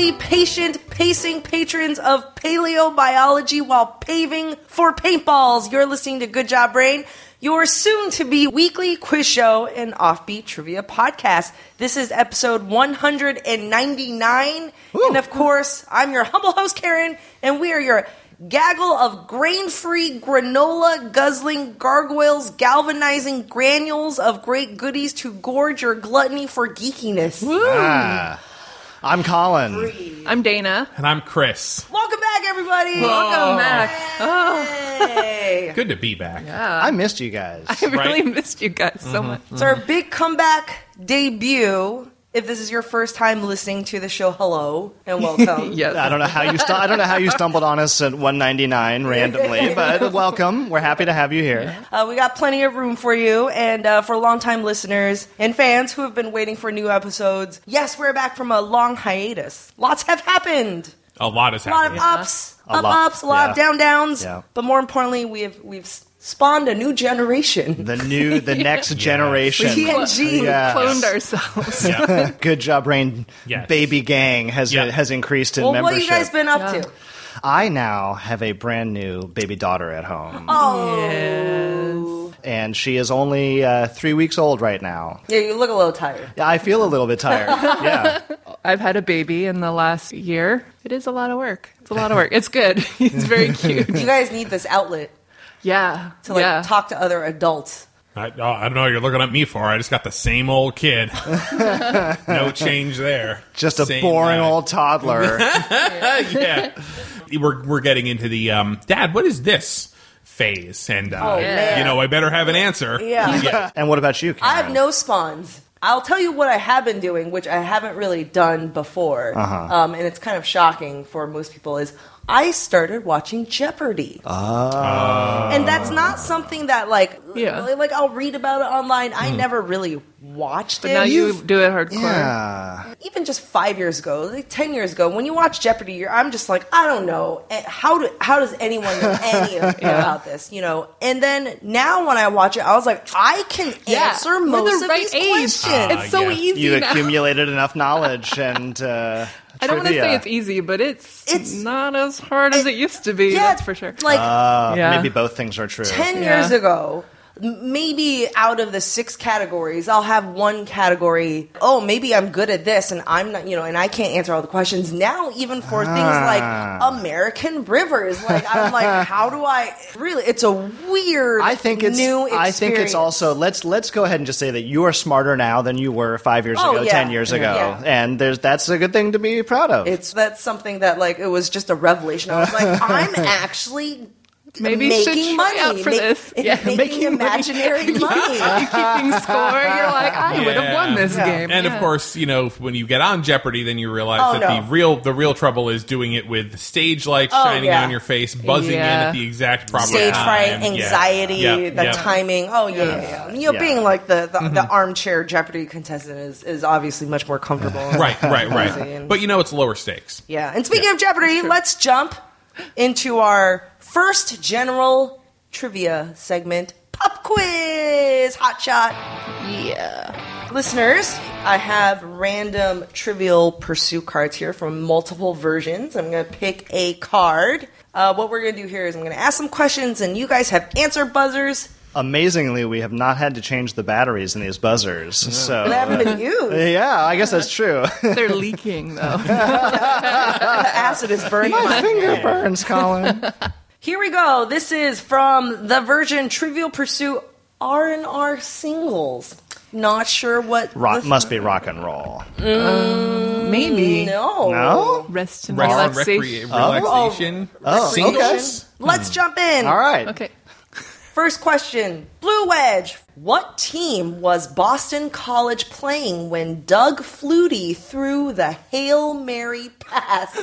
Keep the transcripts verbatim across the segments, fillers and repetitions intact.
patiently patient pacing patrons of paleobiology while paving for paintballs. You're listening to Good Job Brain, your soon-to-be weekly quiz show and offbeat trivia podcast. This is episode one hundred ninety-nine. Woo. And, of course, I'm your humble host, Karen, and we are your gaggle of grain-free, granola-guzzling gargoyles, galvanizing granules of great goodies to gorge your gluttony for geekiness. Woo. Ah. I'm Colin. Free. I'm Dana. And I'm Chris. Welcome back, everybody. Whoa. Welcome back. Hey. Good to be back. Yeah. I missed you guys. I really right? missed you guys so mm-hmm, much. Mm-hmm. It's our big comeback debut. If this is your first time listening to the show, hello and welcome. Yes. I don't know how you stu- I don't know how you stumbled on us at one ninety-nine randomly, but welcome. We're happy to have you here. Uh, we got plenty of room for you, and uh, for longtime listeners and fans who have been waiting for new episodes. Yes, we're back from a long hiatus. Lots have happened. A lot has A lot happened. of ups, A up lot, ups, a lot yeah. of down downs. Yeah. But more importantly, we have we've spawned a new generation. The new, the next generation. T N G. Yes. Cloned ourselves. Yeah. Good Job Brain Yes. baby gang has Yeah. has increased in Well, membership. what have you guys been up Yeah. to? I now have a brand new baby daughter at home, Oh. and she is only uh, three weeks old right now. Yeah, you look a little tired. Yeah, I feel a little bit tired. Yeah. I've had a baby in the last year. It is a lot of work. It's a lot of work. It's good. He's very cute. You guys need this outlet Yeah. to like yeah. talk to other adults. I, oh, I don't know what you're looking at me for. I just got the same old kid. No change there. Just a Same boring guy. old toddler. Yeah. We're, we're getting into the, um, Dad, what is this phase? And, uh, Oh, man. you know, I better have an answer. Yeah. And what about you, Karen? I have no spawns. I'll tell you what I have been doing, which I haven't really done before, Uh-huh. um, and it's kind of shocking for most people, is I started watching Jeopardy. Oh. And that's not something that, like, Yeah. like I'll read about it online. I never really watched But it. now you You've- do it hardcore. Yeah. Even just five years ago, like ten years ago, when you watch Jeopardy, you're, I'm just like, I don't know. Eh, How do how does anyone know any of about this? You know? And then now when I watch it, I was like, I can Yeah. answer We're the most of right these age. questions. Uh, It's so yeah. easy You now. accumulated enough knowledge and uh, I don't want to trivia. say it's easy, but it's, It's- not as hard as it used to be. Yeah, That's for sure. Like Uh, Yeah. Maybe both things are true. ten Yeah. years ago, m- maybe out of the six categories, I'll have one category. Oh, maybe I'm good at this, and I'm not, you know, and I can't answer all the questions. Now, even for things like Ah. American rivers, like I'm like, how do I? Really, it's a weird. I think it's. new experience. I think it's also. Let's let's go ahead and just say that you are smarter now than you were five years Oh, ago, yeah. ten years ago, Yeah. and there's that's a good thing to be proud of. It's that's something that like it was just a revelation. I was like, I'm actually. Maybe you should making try money out for ma- this. making, Yeah, making money. imaginary money. Keeping score, you're like, I would have won this Yeah. game. And Yeah. of course, you know, when you get on Jeopardy, then you realize Oh, that no. the real the real trouble is doing it with stage lights Oh, shining yeah. on your face, buzzing in Yeah. at the exact proper Stage time. fright, Yeah. anxiety, Yep, the yep. timing. Oh yeah, yeah, yeah. You know, Yeah. being like the the, the armchair Jeopardy contestant is, is obviously much more comfortable. Right, right, Easy right. and- But you know, it's lower stakes. Yeah. And speaking of Jeopardy, let's jump into our first general trivia segment, Pop Quiz, Hot Shot. Yeah. Listeners, I have random Trivial Pursuit cards here from multiple versions. I'm going to pick a card. Uh, what we're going to do here is I'm going to ask some questions, and you guys have answer buzzers. Amazingly, we have not had to change the batteries in these buzzers. So They haven't been used. yeah, I guess that's true. They're leaking, though. The acid is burning my My finger hand. burns, Colin. Here we go. This is from the version Trivial Pursuit R and R singles. Not sure what... Rock, this- must be rock and roll. Maybe. No. No? Rest and Rest and relaxation. recre- relaxation. Oh, Singles? Let's jump in. All right. Okay. First question. Blue Wedge. What team was Boston College playing when Doug Flutie threw the Hail Mary pass?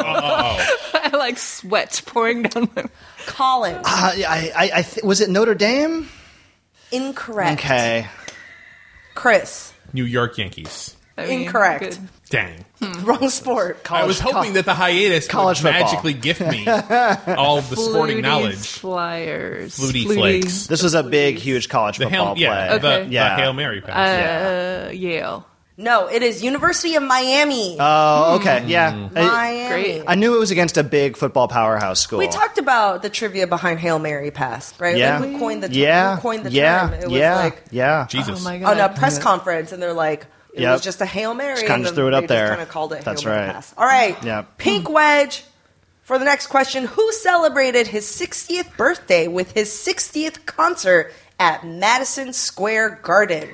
I like sweat pouring down my... Colin. Uh, I, I, I th- was it Notre Dame? Incorrect. Okay. Chris. New York Yankees. I mean, Incorrect. good. Dang. Wrong sport. I was hoping that the hiatus college would football. magically gift me all of the sporting Fluties, knowledge. Flyers. Flutie flakes. This was a big, huge college The football Hail, yeah, play. the, Okay. the Yeah. Hail Mary pass. Uh, Yale. No, it is University of Miami. Oh, okay. Yeah. I, Miami. Great. I knew it was against a big football powerhouse school. We talked about the trivia behind Hail Mary pass, right? Yeah. Like who coined the term? Yeah. Who coined the yeah. term? It was yeah. like yeah. Jesus. Oh my on god. a press conference, and they're like, it Yep. was just a Hail Mary. Just kinda and just then threw it up they there. Just kind of called it That's Hail Mary right. pass. All right. Yep. Pink Wedge. For the next question, who celebrated his sixtieth birthday with his sixtieth concert at Madison Square Garden?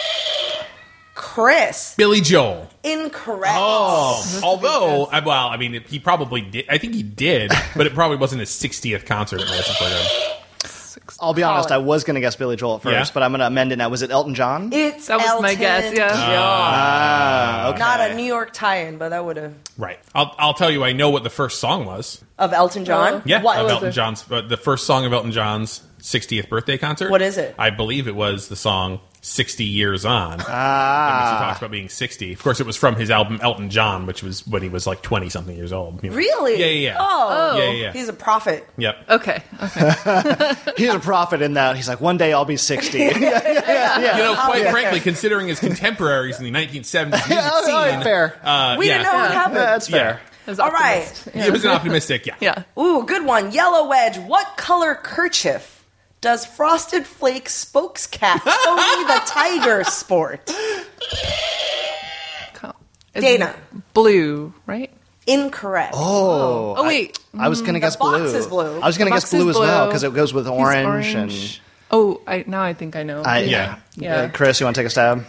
Chris. Billy Joel. Incorrect. Oh, although, uh, well, I mean, he probably did. I think he did, but it probably wasn't his sixtieth concert at Madison Square Garden. I'll be honest, Colin. I was going to guess Billy Joel at first, Yeah? but I'm going to amend it now. Was it Elton John? It's That was Elton my guess, yeah. John. Ah, okay. Not a New York tie-in, but that would have Right. I'll, I'll tell you, I know what the first song was. of Elton John. Oh. Yeah, What of was Elton it? John's. Uh, the first song of Elton John's sixtieth birthday concert. What is it? I believe it was the song sixty Years On. Ah. He talks about being sixty. Of course, it was from his album Elton John, which was when he was like twenty-something years old. You know. Really? Yeah, yeah, yeah. Oh. Yeah, yeah, yeah. He's a prophet. Yep. Okay. Okay. He's a prophet in that. He's like, one day I'll be sixty. yeah, yeah, yeah. You know, quite yeah. frankly, considering his contemporaries in the nineteen seventies music Oh, all right, scene, fair. uh, We yeah. didn't know what Yeah, happened. that's fair. As All right. optimist. He was an optimistic, yeah. Yeah. Ooh, good one. Yellow Wedge. What color kerchief does Frosted Flakes spokescat Tony the Tiger sport? It's Dana. Blue, right? Incorrect. Oh. Oh wait. I was going to guess box blue. is blue. I was going to The guess box is blue as well blue. because it goes with He's orange, orange. Oh, I now I think I know. and I, Yeah. Yeah. Uh, Chris, you want to take a stab?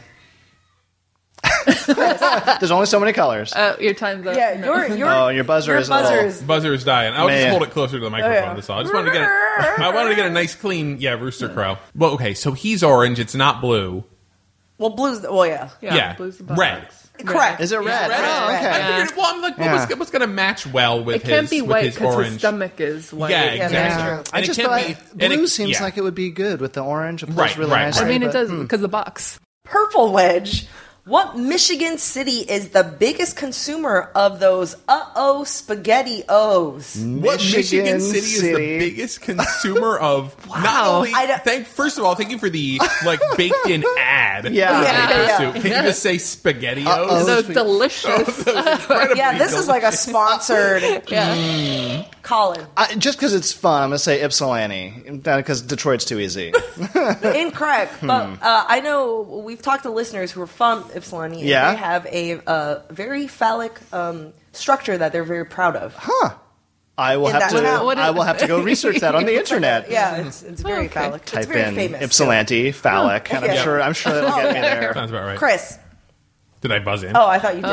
There's only so many colors. Uh, your time's up. Yeah, No. your your Oh, your buzzer your is a little- buzzer is Buzzer is dying. I'll just Man. hold it closer to the microphone. yeah. That's all. I just wanted to get. A, I wanted to get a nice, clean, yeah, rooster crow. Well, okay, so he's orange. It's not blue. well, blues. Well, yeah, Yeah. Yeah, Blue's the red. box. correct. Is it red? Red. Oh, Red. okay. I figured, well, I'm like, what Yeah. was, what's going to match well with It can't his be with white his because orange? his stomach is white. Yeah, Yeah, exactly. that's true. And I it just can't thought be- and blue it- seems yeah. like it would be good with the orange. It plays Right, really right, nicely. I mean, it but- does because the box. Purple Wedge. What Michigan city is the biggest consumer of those uh-oh spaghetti O's? What Michigan, Michigan City, is City. the biggest consumer of not Wow. only I don't- thank first of all thank you for the like baked in ad. Yeah. for Yeah, the yeah, yeah. soup. Can you just say spaghettios? Uh-oh. Those sweet. delicious. Incredibly Yeah, this is like a delicious. sponsored. yeah. Colin. I, just because it's fun, I'm going to say Ypsilanti because Detroit's too easy. Incorrect. But uh, I know we've talked to listeners who are from Ypsilanti. And Yeah? They have a uh, very phallic um, structure that they're very proud of. I will In have that to. town. What is- I will have to go research that on the internet. Yeah, it's, it's very okay. phallic. It's Type very in famous. Ypsilanti phallic, and I'm Yeah. sure. I'm sure that'll get me there. Sounds about right. Chris. Did I buzz in? Oh, I thought you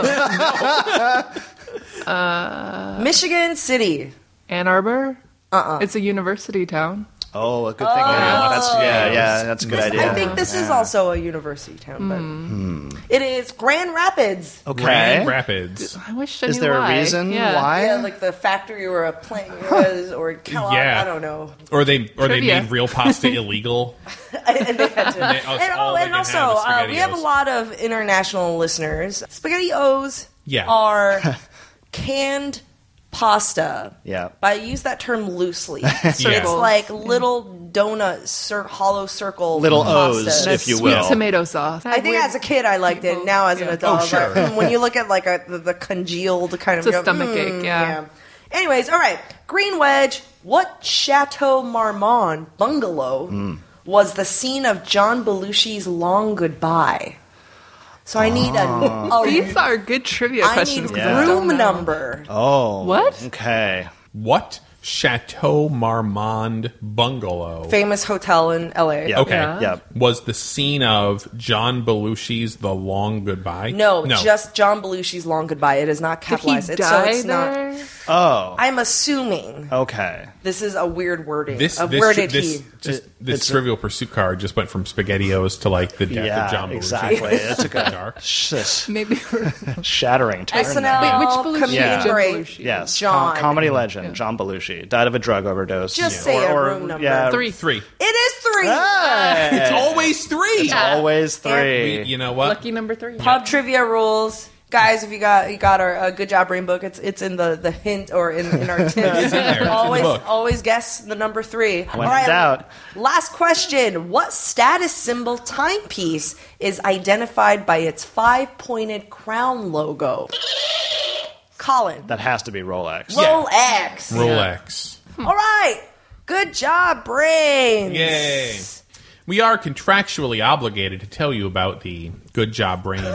did. uh, Michigan City. Ann Arbor. Uh-uh. It's a university town. Oh, a good thing. Yeah, that's yeah, yeah, that's a good idea. I think this is also a university town, but Hmm. it is Grand Rapids. Okay. Grand Rapids. I wish I Is knew there why. a reason yeah. why? Yeah, like the factory or a plant was, or Kellogg, Yeah. I don't know. Or they or they Trivia. made real pasta illegal. and they had to. they- oh, it's and all oh, they and can also, have is uh, we have a SpaghettiOs. lot of international listeners. SpaghettiOs Yeah. are canned pasta. Yeah. But I use that term loosely. Yeah. It's like little donut, cir- hollow circle Little pastas. O's, if you Sweet will. tomato sauce. I think as a kid I liked it. Now as an Yeah. adult, Oh, I was like, sure. mm, when you look at like a, the, the congealed kind of It's a you go, stomach mm, ache, yeah. Anyways, all right. Green Wedge. What Chateau Marmont bungalow Hmm. was the scene of John Belushi's Long Goodbye? So I need a, a These are good trivia I need questions. 'cause Yeah. I don't room know. number. Oh, What? Okay. What Chateau Marmont bungalow? Famous hotel in L A. Yep. Okay. Yeah. Yep. Was the scene of John Belushi's The Long Goodbye? No, no. just John Belushi's Long Goodbye. It is not Did he capitalized. It's, so die it's not. there? Oh. I'm assuming Okay. this is a weird wording. this of this where tri- did this, he? just, It- this it's a- Trivial Pursuit card just went from SpaghettiOs to like the death Yeah, of John Belushi. exactly. That's a good Dark. Sh- Maybe. shattering turn. S N there. L Wait, which Belushi? comedian Yeah. great. Belushi. Yes, John. com- comedy legend John Belushi died of a drug overdose. Just say a room number. Yeah, Three. Three. It is three. Hey! It's always three. It's always We- three. you know what? Lucky number three. Pub trivia rules. Guys, if you got you got our uh, Good Job Brain book, it's it's in the, the hint or in, in our tips. It's in there. It's in the always book. always guess the number three. When in doubt. Last question: what status symbol timepiece is identified by its five-pointed crown logo? Colin. That has to be Rolex. Rolex. Rolex. All right. Good job, brains. Yay. We are contractually obligated to tell you about the Good Job Brain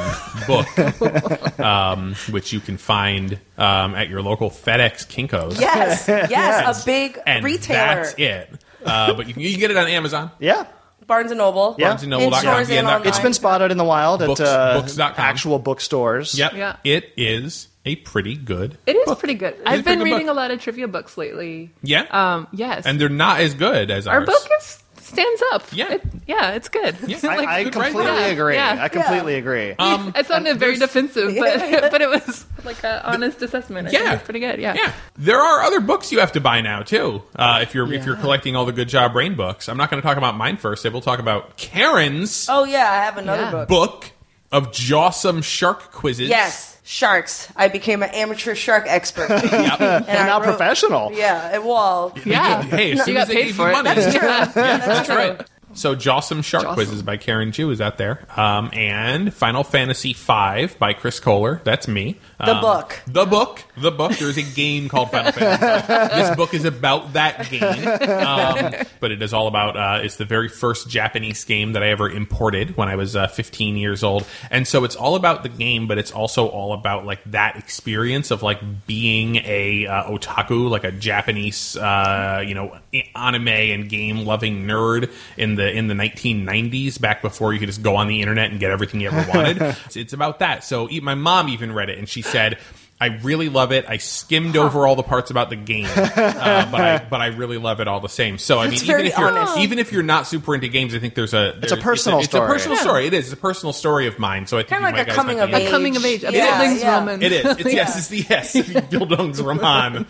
book, um, which you can find um, at your local FedEx Kinko's. Yes, yes, a big and retailer. that's it. Uh, but you can, you can get it on Amazon. Yeah. Barnes and Noble. Yeah. Barnes and Noble In dot com. stores Yeah, and that- online. It's been spotted in the wild Books- at uh, books dot com. actual bookstores. Yep. Yeah. It is a pretty good It is book. pretty good. is I've a been pretty good reading book. a lot of trivia books lately. Yeah? Um, yes. And they're not as good as Our ours. book is stands up. Yeah. It, yeah, it's good. Yeah. It's I, like- I good completely writing. Yeah, agree. yeah. I completely agree. Um, it sounded very defensive, but but it was like an honest assessment. I think Yeah. it's pretty good. Yeah. Yeah, there are other books you have to buy now too. Uh, if you're if you're collecting all the Good Job Brain books, I'm not going to talk about mine first. We'll talk about Karen's Oh, yeah, I have another Yeah. book. book of Jawsome Shark quizzes. Yes, sharks. I became an amateur shark expert. Yep. And And I now wrote- professional. Yeah, it- well, Yeah. Hey, as soon You as got they paid gave for you it. money. that's true. Yeah, that's true. right. So, Jawsome Shark Jawsome. Quizzes by Karen Jew is out there. Um, and Final Fantasy five by Chris Kohler. That's me. The Um, book. The book. The book. There's a game called Final Fantasy five. This book is about that game. Um, but it is all about, uh, it's the very first Japanese game that I ever imported when I was uh, fifteen years old. And so it's all about the game, but it's also all about, like, that experience of, like, being a uh, otaku, like a Japanese, uh, you know, anime and game-loving nerd in the in the nineteen nineties, back before you could just go on the internet and get everything you ever wanted. it's, it's about that. So e- my mom even read it, and she said, I really love it. I skimmed over all the parts about the game, uh, but I but I really love it all the same. So I That's mean, even very if you're honest. even if you're not super into games, I think there's a It's a there's- personal it's a, story. It's a personal Yeah. story. It is. It's a personal story of mine. So I think Kind you of like might a guys coming might of be age. A coming of age. A Yeah, Bildungsroman. yeah. It is. It's, yes, it's the yes. Bildungsroman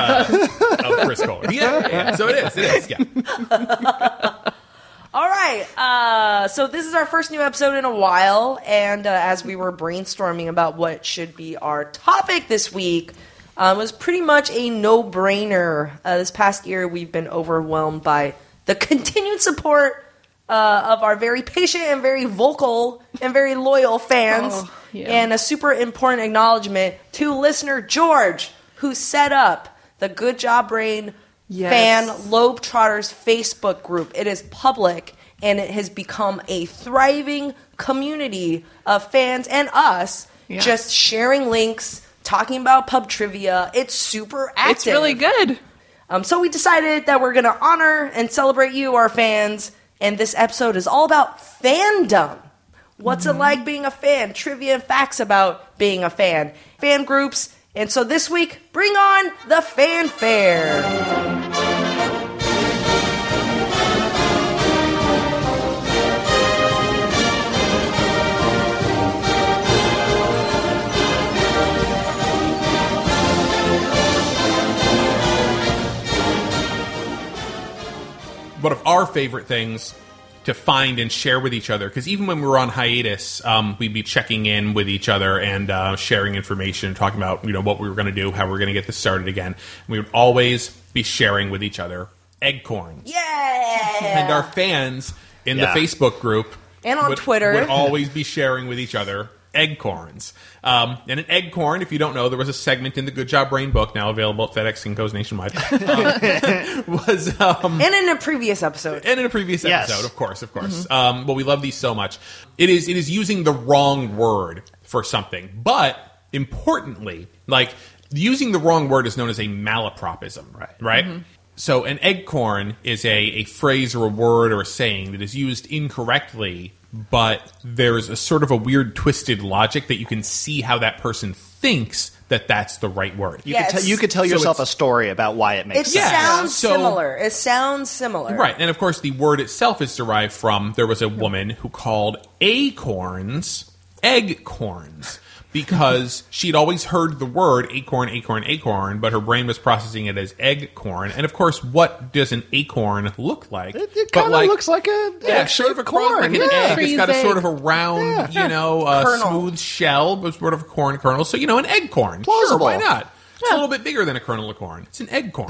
uh, of Chris Kohler. Yeah, yeah. So it is. It is. Yeah. All right. Uh, so this is our first new episode in a while, and uh, as we were brainstorming about what should be our topic this week, uh, it was pretty much a no-brainer. Uh, this past year, we've been overwhelmed by the continued support uh, of our very patient and very vocal and very loyal fans, Oh, yeah. and a super important acknowledgement to listener George, who set up the Good Job Brain Yes. fan Lobe Trotters Facebook group. It is public, and it has become a thriving community of fans and us Yeah. just sharing links, talking about pub trivia. It's super active. It's really good. Um, so we decided that we're going to honor and celebrate you, our fans, and this episode is all about fandom. What's Mm-hmm. it like being a fan? Trivia and facts about being a fan. Fan groups. And so this week, bring on the fanfare. One of our favorite things to find and share with each other, because even when we were on hiatus, um, we'd be checking in with each other and uh, sharing information, talking about you know what we were going to do, how we were going to get this started again. And we would always be sharing with each other eggcorns. Yeah. And our fans in Yeah. the Facebook group And on would, Twitter. would always be sharing with each other eggcorns. Um, and an eggcorn, if you don't know, there was a segment in the Good Job Brain book, now available at FedEx and Co's nationwide, um, was... Um, And in a previous episode. and in a previous Yes. episode, of course, of course. Um, well, we love these so much. It is it is using the wrong word for something, but importantly, like using the wrong word is known as a malapropism, Right. Right. So an eggcorn is a, a phrase or a word or a saying that is used incorrectly, but there's a sort of a weird twisted logic that you can see how that person thinks that that's the right word. You, Yes. could, te- you could tell So yourself a it's- story about why it It makes Yeah. sense. sounds So- similar. It sounds similar. Right, and of course the word itself is derived from, there was a woman who called acorns eggcorns. because she'd always heard the word acorn, acorn, acorn, but her brain was processing it as egg corn. And of course, what does an acorn look like? It, it But kind of looks like a yeah, egg sort of a corn, corn. like an yeah. egg. It's got a Freeze sort egg. of a round, Yeah. you know, uh, Kernel. smooth shell, but sort of a corn kernel. So, you know, an egg corn. Plausible. Sure, why not? It's a little bit bigger than a kernel of corn. It's an egg corn.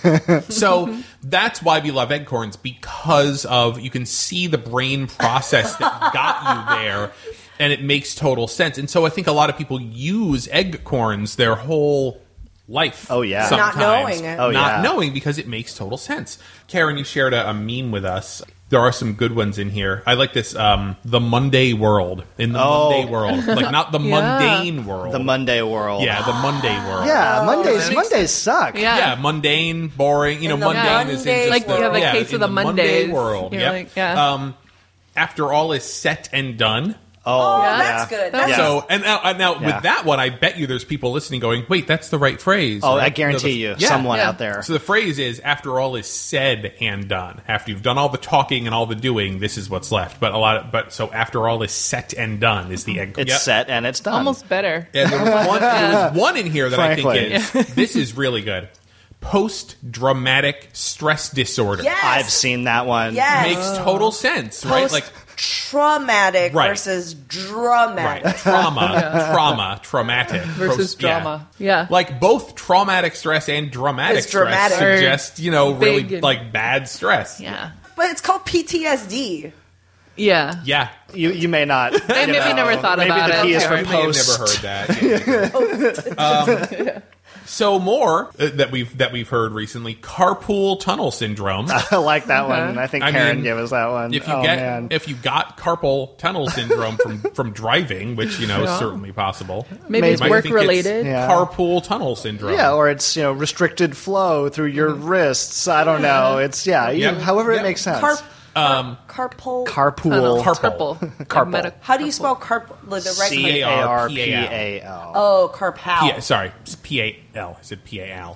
So that's why we love egg corns, because of you can see the brain process that got you there, and it makes total sense. And so I think a lot of people use egg corns their whole life. Oh, yeah. sometimes, Not knowing it. Oh, not yeah. knowing because it makes total sense. Karen, you shared a, a meme with us. There are some good ones in here. I like this, um, the Monday world. In the Oh. Monday world. Like, not the Yeah. mundane world. The Monday world. Yeah, the Monday world. Yeah, Mondays. that makes Mondays suck. Yeah. Yeah, mundane, boring. You know, In the mundane is in Monday just Like, the, you have a yeah, case in of the Monday Mondays. world. You're Yep. like, yeah. Um, after all is set and done. Oh, Oh, yeah. that's good. That's Yeah. So, and now, uh, now Yeah. with that one, I bet you there's people listening going, wait, that's the right phrase. Oh, right? I guarantee No, you, the- yeah. someone Yeah. out there. So the phrase is, after all is said and done. After you've done all the talking and all the doing, this is what's left. But a lot of, but so after all is set and done is the egg. It's Yep. set and it's done. Almost better. Yeah, there was one, there was one in here that Frankly. I think is, this is really good. Post-dramatic stress disorder. Yes. I've seen that one. Yes. Makes total sense, right? Like, Traumatic Right. versus dramatic. right, trauma, trauma, traumatic. Versus Post- yeah. drama. Yeah. Like both traumatic stress and dramatic It's stress dramatic. suggest, you know, really Big and- like bad stress. Yeah. But it's called P T S D. Yeah. Yeah. You you may not. I you maybe know, never thought maybe about the it. P is Yeah. for You may have post. never heard that. Yeah. um, so more uh, that we've that we've heard recently: carpool tunnel syndrome. I like that one. I think I Karen mean, gave us that one. If you oh, get man. if you got carpal tunnel syndrome from from driving, which you know is certainly possible, Maybe Maybe. it's you might work think it's related. Yeah. Carpool tunnel syndrome. Yeah, or it's you know restricted flow through your wrists. I don't know. It's yeah. You, Yep. However, Yep. it makes sense. Carp, Um, carpol. Carpool. Carpal. Carpal. Carpal. Meta- How do you spell carp? Like the right C C A A R R P P A L. Oh, carpal. P- sorry, it's P A L. I said P A L.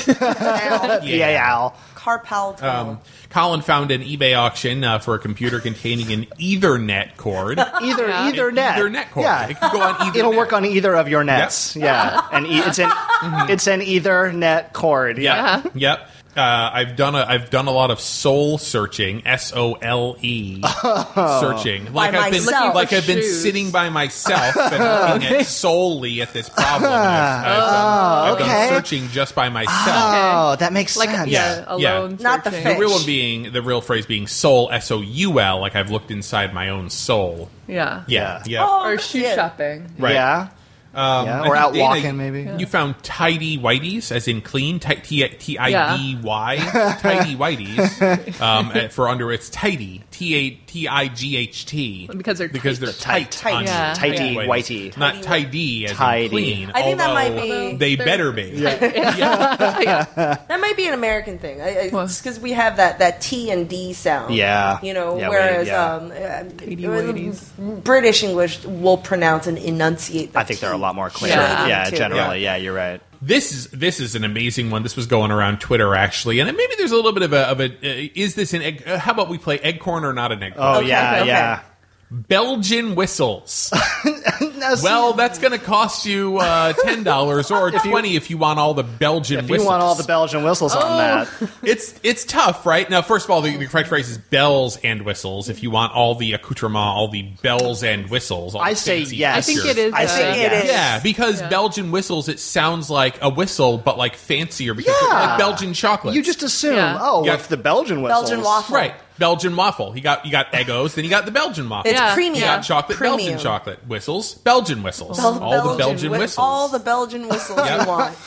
P A L. Carpal tunnel. Um, Colin found an eBay auction uh, for a computer containing an Ethernet cord. Either Yeah. either An net. Ethernet cord. Yeah. It can go on either It'll net. work on either of your nets. Yeah, and e- it's an it's an either net cord. Yeah. Yep. Yep. Uh, I've done a I've done a lot of soul searching, S O L E searching. Like I've been myself. like I've been Shoes. sitting by myself and looking at solely at this problem. And I've, I've, done, I've okay. done searching just by myself. Oh, that makes Like, sense. yeah, Yeah. alone Not the searching. fish. The real one being the real phrase being soul, S O U L. Like I've looked inside my own soul. Yeah. Yeah. Yeah. Yeah. Oh, Or that's shoe it. shopping. Right. Yeah. Um, Yeah, I or think, out Dana, walking, maybe. You found tidy whiteys, as in clean, ti- T T I D Y, tidy whiteys, um, uh, for under it's tidy, T A T I G H T, Because they're because they're tight. tight, on Yeah. Tidy whiteys. whitey. not tidy as Tidy. in clean. I think that might although be- They They're- better be. That might be an American thing. Because we have that, that T and D sound. Yeah. You know, Yeah, we- whereas yeah. um, uh, eighties. British English will pronounce and enunciate the I think T. they're a lot more clear. Yeah. Yeah, Too. generally. Yeah, you're right. This is this is an amazing one. This was going around Twitter actually, and maybe there's a little bit of a of a. Uh, is this an egg? Uh, how about we play Eggcorn or not an Eggcorn? Oh Okay, yeah, okay. yeah. Belgian whistles. Now, see, Well, that's going to cost you uh, ten dollars or you- twenty if you want all the Belgian if you whistles. want all the Belgian whistles Oh. on that, it's it's tough, right? Now, first of all, the, the correct phrase is bells and whistles. If you want all the accoutrement, all the bells and whistles, all I the say fancy yes. I think features. it is. I uh, say it yes. is. Yeah, because Yeah. Belgian whistles, it sounds like a whistle, but like fancier because Yeah. they're like Belgian chocolate. you just assume, Yeah. oh, Yeah. it's the Belgian whistles. Belgian waffle. right. Belgian waffle. You got you got Eggos, then you got the Belgian waffle. It's Yeah. premium. You got chocolate, Premium. Belgian chocolate. Whistles, Belgian whistles. Bel- all the Belgian whi- whistles. All the Belgian whistles Yeah. you want.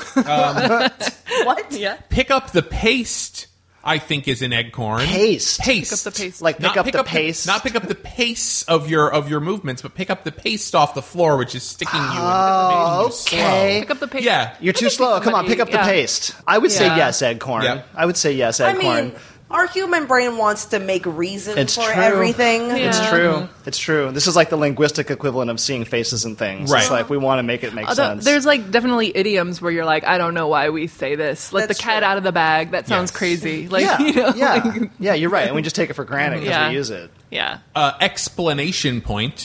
what? Yeah. Pick up the paste, I think, is an Eggcorn. Paste. Paste. Pick up the paste. Like pick Not up pick the up pace. not pick up the pace of your of your movements, but pick up the paste off the floor, which is sticking you. Oh, and making you okay. slow. Pick up the pace. Yeah. You're too slow. Come on, pick up the Yeah. paste. I would say Yeah. yes, Eggcorn. Yeah. I would say yes, I Eggcorn. mean, our human brain wants to make reason It's for true. everything. It's Yeah. true. It's true. This is like the linguistic equivalent of seeing faces and things. Right. It's like we want to make it make Although sense. there's like definitely idioms where you're like, I don't know why we say this. Let That's the cat true. out of the bag. That sounds Yes. crazy. Like, yeah, you know, yeah, like, yeah. You're right, and we just take it for granted because Yeah. we use it. yeah. Uh, explanation point.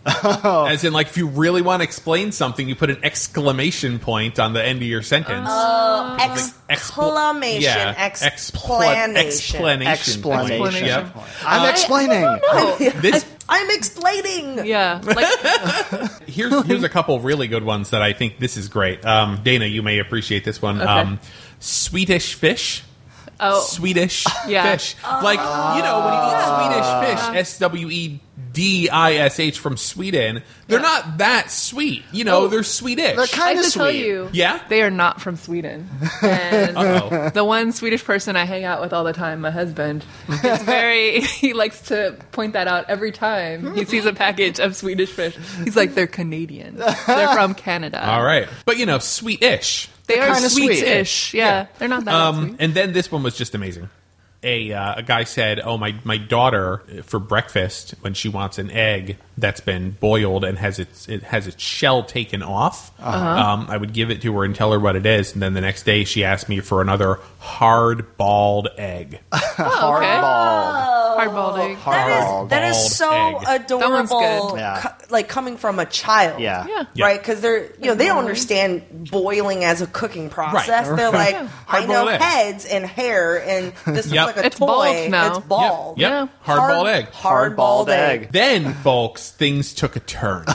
Oh. As in, like, if you really want to explain something, you put an exclamation point on the end of your sentence. Oh, Like, expl- exclamation, yeah, explanation. explanation. Explanation. point. Yep. I'm explaining. This I'm explaining. Yeah. Like, here's here's a couple really good ones that I think this is great. Um, Dana, you may appreciate this one. Um, Swedish fish. oh, Swedish Yeah. fish. Like, you know, when you eat Swedish fish, S W E D I S H from Sweden, they're not that sweet. You know, they're Swedish. They're I kind have of to tell sweet. you, Yeah? they are not from Sweden. And Uh-oh. the one Swedish person I hang out with all the time, my husband, is very, he likes to point that out every time he sees a package of Swedish fish. He's like, they're Canadian. They're from Canada. All right. But, you know, sweet-ish. They are kinda sweet. sweet-ish. Yeah. Yeah. They're not that Um, sweet. and then this one was just amazing. A, uh, a guy said, oh, my, my daughter, for breakfast, when she wants an egg that's been boiled and has its it has its shell taken off, um, I would give it to her and tell her what it is. And then the next day, she asked me for another hard-balled egg. Oh, okay. Hard-balled. Hard-boiled egg. That is Hard that is balled so egg. That one's adorable. good. Yeah. co- like coming from a child. Yeah. Yeah. Yeah. Right, because they're you know they don't understand boiling as a cooking process. Right. They're like, Yeah. I know Hard-boiled egg. heads and hair, and this Yep. looks like a It's toy. bald now. It's bald. Yep. Yeah. Hard-boiled egg. Hard-balled egg. Then, folks, things took a turn.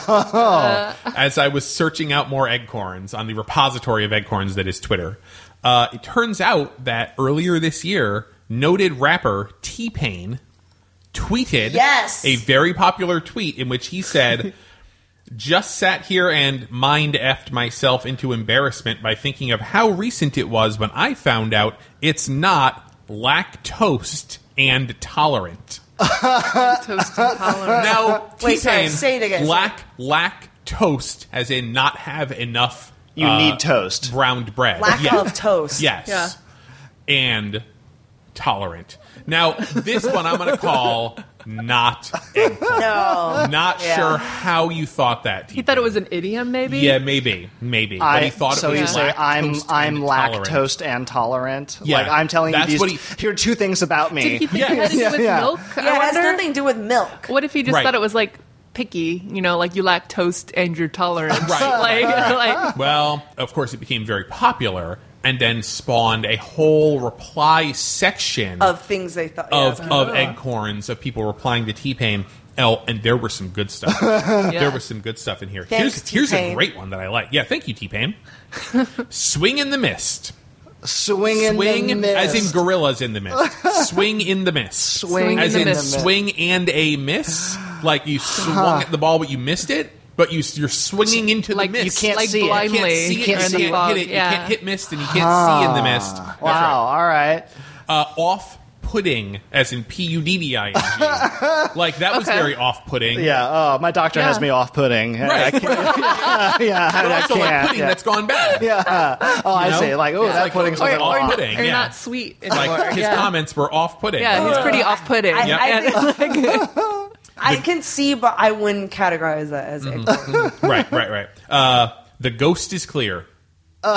As I was searching out more eggcorns on the repository of eggcorns that is Twitter, uh, it turns out that earlier this year, noted rapper T-Pain tweeted Yes. a very popular tweet in which he said, just sat here and mind-effed myself into embarrassment by thinking of how recent it was when I found out it's not lactose and tolerant. Toast intolerant. Now, Wait, sorry, T-Pain, say it again. Lack, lack toast, as in not have enough. You uh, need toast. browned bread. Lack Yeah. of toast. Yes. Yeah. And tolerant. Now, this one I'm going to call not eggcorn. No. Not Yeah. sure how you thought that. He thought it was an idiom, maybe? Yeah, maybe, maybe. I, but he thought so it you was say I'm lactose I'm and tolerant. lactose and tolerant. Yeah, like I'm telling you that's these. what he- here are two things about me. Did he think Yeah. it had to do Yeah, with yeah. milk? Yeah, I it has wonder? nothing to do with milk. What if he just Right. thought it was like picky, you know, like you lack toast and you're tolerant. Right. like, like, Well, of course, it became very popular and then spawned a whole reply section Of things they thought. of, yeah. of eggcorns, of people replying to T-Pain. Oh, and there was some good stuff. There was some good stuff in here. Thanks, here's, here's a T-Pain. great one that I like. Yeah, thank you, T-Pain. Swing in the mist. Swing in Swing, the mist. as in gorillas in the mist. Swing in the mist. Swing as in in the mist. swing and a miss. Like you swung at the ball, but you missed it. But you, you're swinging into like the mist. can't like see it. You You blindly. can't see it. You can't You see can't fog, hit it. yeah. You can't hit mist, and you can't see in the mist. That's Wow. right. All right. Uh, off-putting, as in P U D D I N G. Like, that was Okay. very off-putting. Yeah. Oh, my doctor has Yeah. me off-putting. Right. I can't, yeah. But I also, like, can't. pudding yeah. that's gone bad. yeah. Oh, I know? see. Like, oh, It's that like, pudding's or- a or, little or, off. pudding, or yeah. not sweet anymore. Like, his yeah. comments were off-putting. Yeah, he's pretty off-putting. I- yeah. I And- I can see, but I wouldn't categorize that as Mm-hmm. eggcorn. Right, right, right. Uh, the ghost is clear. For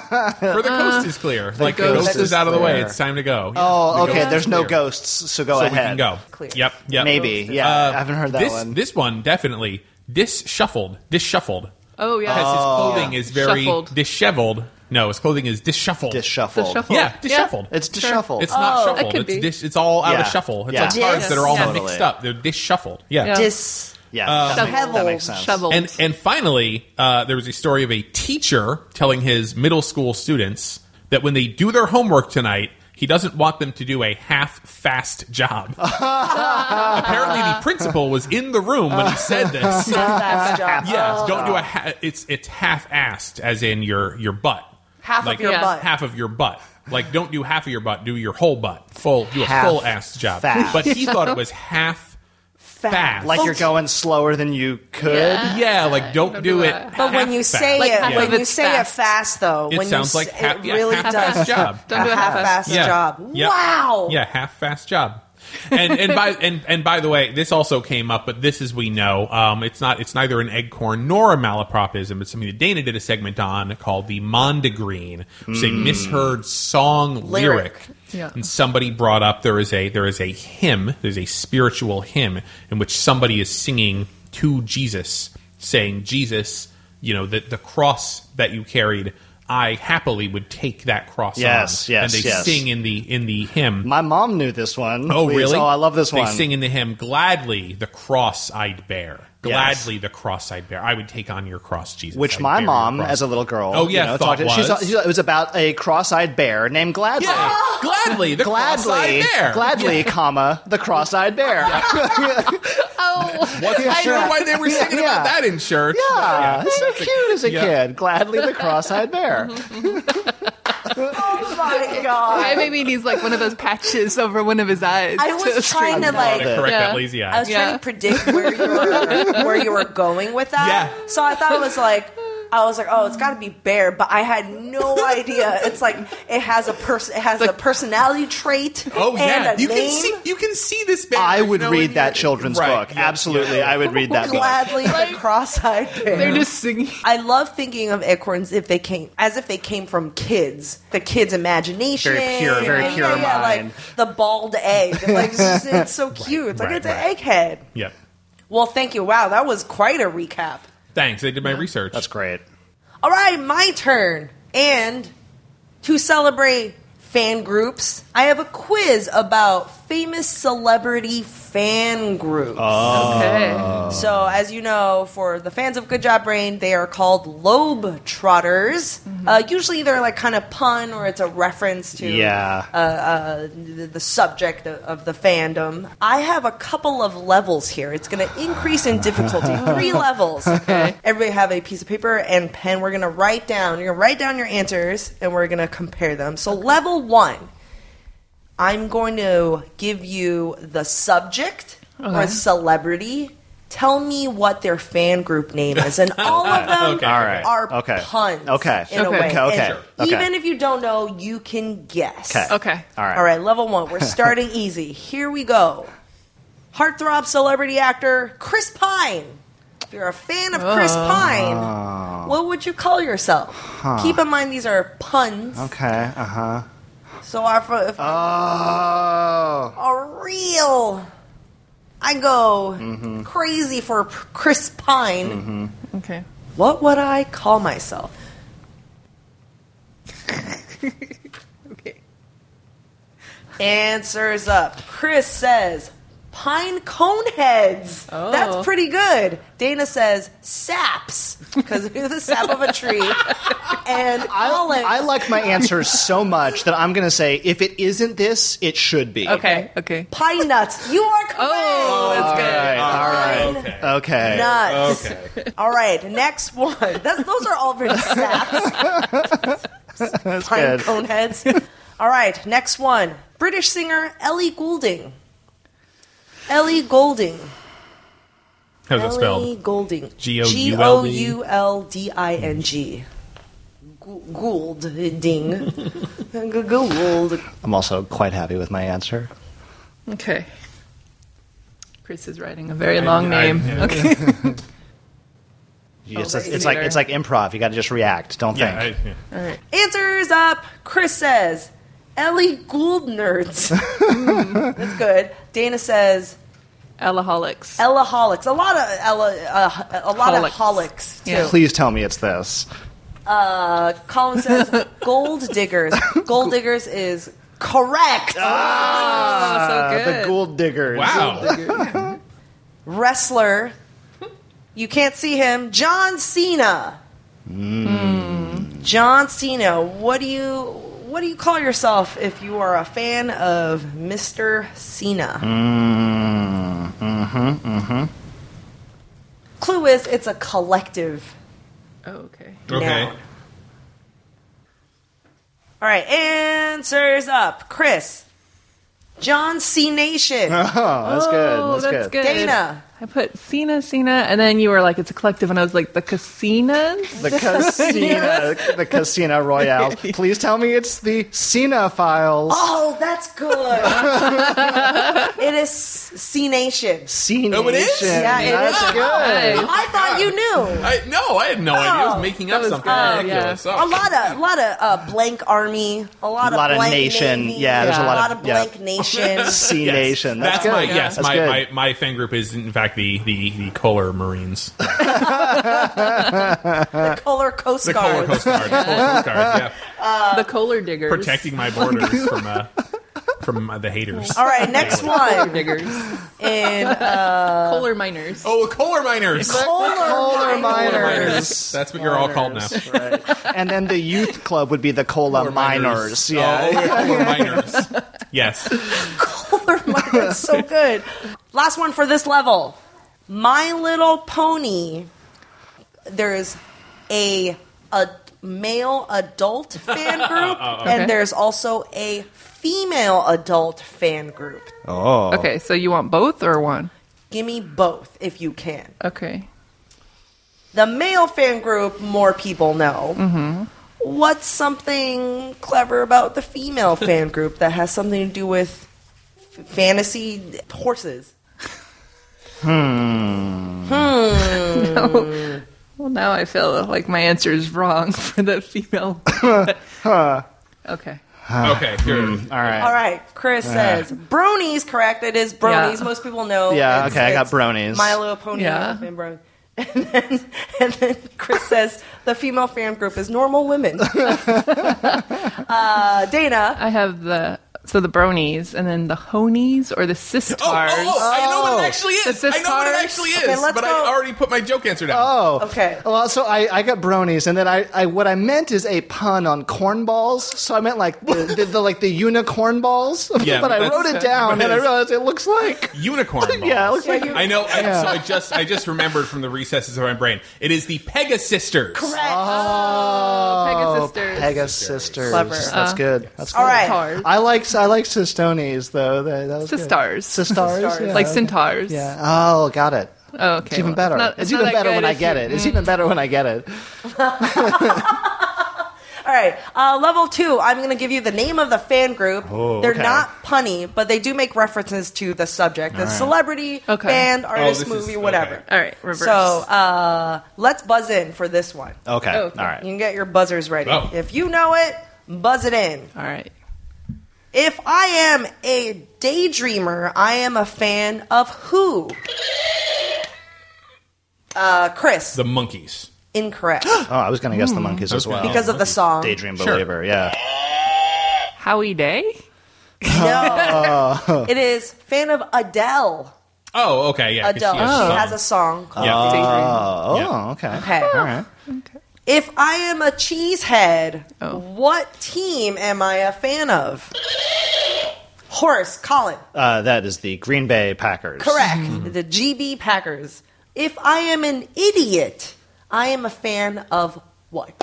the ghost is clear. Like, the ghost ghost is is out of the way. clear. it's time to go. Yeah, Oh, the okay. ghost There's is no clear. ghosts, so go So ahead. we can go. Clear. Yep, yep. Maybe. Yeah. Uh, I haven't heard that this, one. This one, definitely. Disshuffled. Disshuffled. oh, yeah. Because his clothing Yeah. is very Shuffled. disheveled. No, his clothing is disshuffled. Disshuffled. Disshuffled. Yeah, disheveled. It's Sure. disshuffled. It's not Oh, shuffled. that could It's be. dish, It's all out Yeah. of shuffle. It's Yeah. like cards that are all Totally. mixed up. They're disshuffled. Yeah. Yeah. Dis. yeah. Uh, that, makes, that Shoveled. makes sense. Shoveled. And and finally, uh, there was a story of a teacher telling his middle school students that when they do their homework tonight, he doesn't want them to do a half-fast job. Apparently, the principal was in the room when he said this. Fast job. Yes, don't do a. Ha- it's it's half-assed, as in your your butt. Half Like, of your Yeah. butt. Half of your butt. Like, don't do half of your butt. Do your whole butt. Full. Do a Half full ass job. fast. But he thought it was half fast. Like you're going slower than you could. Yeah. Yeah, like don't, Don't do do it. that. But when half you fast. say Like it, half when of you it's say fast. it fast, though, It when sounds you like s- half- it yeah, really half-assed does. job. Don't do a a half-assed. half-fast Yeah. job. Yep. Wow. Yeah, half fast job. And and by and, and by the way, this also came up, but this as we know, um, it's not it's neither an eggcorn nor a malapropism. It's something that Dana did a segment on called the Mondegreen, which is a misheard song lyric. Lyric. Yeah. And somebody brought up there is a there is a hymn, there's a spiritual hymn in which somebody is singing to Jesus, saying, Jesus, you know, the, the cross that you carried, I happily would take that cross Yes, on. yes, And they yes. sing in the in the hymn. My mom knew this one. Oh, Please. really? Oh, I love this they one. They sing in the hymn, gladly the cross I'd bear. Yes. Gladly the cross I'd bear. I would take on your cross, Jesus. Which I'd my bear your mom, cross. as a little girl, Oh, yeah, you know, thought talked to, she's, was. she's- it was about a cross-eyed bear named Gladly. Yeah, gladly the cross Gladly, I'd bear. gladly, comma, the cross-eyed bear. Oh, Wasn't I sure know. why they were singing Yeah. about that in church. but Yeah, it's so that's a- cute as a yeah. kid. Gladly, the cross-eyed bear. Oh my god! I maybe needs like one of those patches over one of his eyes. I was to trying to straighten like. it. Correct Yeah. that lazy eye. I was Yeah. trying to predict where you were where you were going with that. Yeah. So I thought it was like I was like, oh, it's got to be bear, but I had no idea. It's like it has a person, it has a personality trait. Oh yeah, and a you name. can see you can see this bear. I would you know, read and that you- children's right, book. yeah, Absolutely, yeah. I would read that book. Gladly, the cross-eyed bear. They're just singing. I love thinking of acorns if they came as if they came from kids, the kids' imagination, Very pure, very and pure yeah, yeah, mind. like the bald egg. Like it's, just, it's so cute. It's like right, it's right. an egghead. Yep. Well, thank you. Wow, that was quite a recap. Thanks. I did my research. That's great. All right, my turn. And to celebrate fan groups, I have a quiz about famous celebrity fan groups. Okay. So, as you know, for the fans of Good Job Brain, they are called Lobe Trotters. Uh, usually they're like kind of pun or it's a reference to Yeah. uh, uh, the, the subject of, of the fandom. I have a couple of levels here. It's going to increase in difficulty. Three levels. Okay. Everybody have a piece of paper and pen. We're going to write down. You're going to write down your answers and we're going to compare them. So, level one. I'm going to give you the subject or Okay. celebrity. Tell me what their fan group name is. And all of them Okay, All right. are Okay. puns Okay. in a Okay. way. Okay, okay. And Okay. even if you don't know, you can guess. Okay. Okay. All right. All right, level one. We're starting easy. Here we go. Heartthrob celebrity actor Chris Pine. If you're a fan of Chris Pine, what would you call yourself? Keep in mind these are puns. Okay. Uh huh. So if, if Oh. a real, I go Mm-hmm. crazy for P- Chris Pine. Okay. What would I call myself? Okay. Answers up. Chris says pine cone heads. Oh. That's pretty good. Dana says saps because we're the sap of a tree. And Colin, I, I like my answers so much that I'm going to say if it isn't this, it should be. Okay. Okay. pine nuts. You are correct. Oh, that's All good. right. All right. Pine Okay. Okay. nuts. Okay. All right, next one. That's, those are all very saps. That's Pine good. cone heads. All right, next one. British singer Ellie Goulding. Ellie Goulding. How's that Ellie spelled? Goulding. G O U L D? G O U L D I N G. Gou- Goulding. Gould. I'm also quite happy with my answer. Okay. Chris is writing a very I- long I- name. yeah. Okay. You just, Oh, it's like it's like improv. You got to just react. Don't Yeah, think. I, yeah. All right. Answers up. Chris says Ellie Gould nerds. Mm, that's good. Dana says Ellaholics. Ellaholics. A lot of Ella, uh, a lot of Holics. holics too. Yeah. Please tell me it's this. Uh, Colin says gold diggers. Gold diggers is correct. Oh, so Uh, good. the Gould Diggers. Wow. Wrestler. You can't see him. John Cena. John Cena. What do you what do you call yourself if you are a fan of Mister Cena? Mm, mm-hmm. Mm-hmm. Clue is it's a collective Oh, okay. Okay. noun. All right, answers up. Chris. John C. Nation. Oh, that's good. Oh, That's, that's good. good. Dana. I put Cena, Cena, and then you were like, it's a collective, and I was like, the casinas? The Casino, the Casino Royale. Please tell me it's the Cena Files. Oh, that's good. It is C Nation. C Oh, it is? Nation. Yeah, it That's is. good. Nice. I thought you knew. I, no, I had no idea. I Oh, was making that up was something good, ridiculous. yeah. Oh. A lot of, a lot of uh, blank army, a lot A lot of of blank nation. Navy, Yeah, there's a a lot lot of- of yeah. blank nation. C Yes. Nation. That's, good. my yes. That's My, good. my my fan group is in fact protect the the, the Kohler Marines. The Kohler Coast The Kohler Guard. Coast Guard. The Kohler Coast Guard. Yeah, the Kohler diggers. protecting my borders from uh, from uh, the haters. All right, next one. diggers. In uh, Kohler miners. Oh, Kohler Miners. Kohler, Kohler Miners. Miners. That's what you're all called now. Right. And then the youth club would be the Cola Miners. Oh, Yeah. yeah, Kohler Miners. Yes. Kohler Miners. That's so good. Last one for this level. My Little Pony. There's a a male adult fan group, Okay. and there's also a female adult fan group. Oh. Okay, so you want both or one? Give me both if you can. Okay. The male fan group, more people know. Mm-hmm. What's something clever about the female fan group that has something to do with f- fantasy horses? Hmm. Hmm. No. Well, now I feel like my answer is wrong for the female. Huh. Okay. Okay, sure. All right. All right, Chris says bronies. Correct. It is bronies. Yeah. Most people know. Yeah, it's- okay, I got it's bronies. My Little Pony. Yeah. And bronies. And then, and then Chris says the female fan group is normal women. uh, Dana. I have the so the bronies and then the honies or the sistars. Oh, oh, oh, I know what it actually is. The I know what it sistars? actually is, Okay, let's but go. I already put my joke answer down. Oh. Okay. Well, so I, I got bronies, and then I, I what I meant is a pun on cornballs. So I meant like the, the, the like the unicorn balls. Yeah, but I that's- wrote it down, but and I it's- realized it looks like Unicorn balls. yeah, it looks like you- I know. I, Yeah. So I just I just remembered from the recesses of my brain. It is the Pegasisters. Correct. oh, Pegasisters. Pegasisters. Clever. That's Uh, good. That's good. All right. Centaurs. I like I like Sistonies though. That, that was good. Sistars. Sistars. Sistars. Yeah, Like okay. centaurs. Yeah. Oh, got it. Oh, okay. It's even well, better. not- It's, not even that better good when I if get you- it. It's even better when I get it. All right, uh, level two. I'm going to give you the name of the fan group. Oh, They're okay. not punny, but they do make references to the subject: the right. celebrity, Okay. band, artist, this is- movie, okay. whatever. All right, reverse. So uh, let's buzz in for this one. Okay. Oh, okay. All right. You can get your buzzers ready. Oh. If you know it, buzz it in. all right. If I am a daydreamer, I am a fan of who? Uh, Chris. The monkeys. Incorrect. Oh, I was going to guess the monkeys as Okay. well. Because of the song. Daydream Sure. Believer. Yeah. Howie Day? No. It is fan of Adele. Oh, okay, yeah. 'cause Adele. She She has, some- has a song called Yeah. Daydream. Oh, Yeah. oh, okay. Okay. All right. If I am a cheesehead, Oh. what team am I a fan of? Horse, Colin. Uh, that is the Green Bay Packers. Correct. The G B Packers. If I am an idiot, I am a fan of what?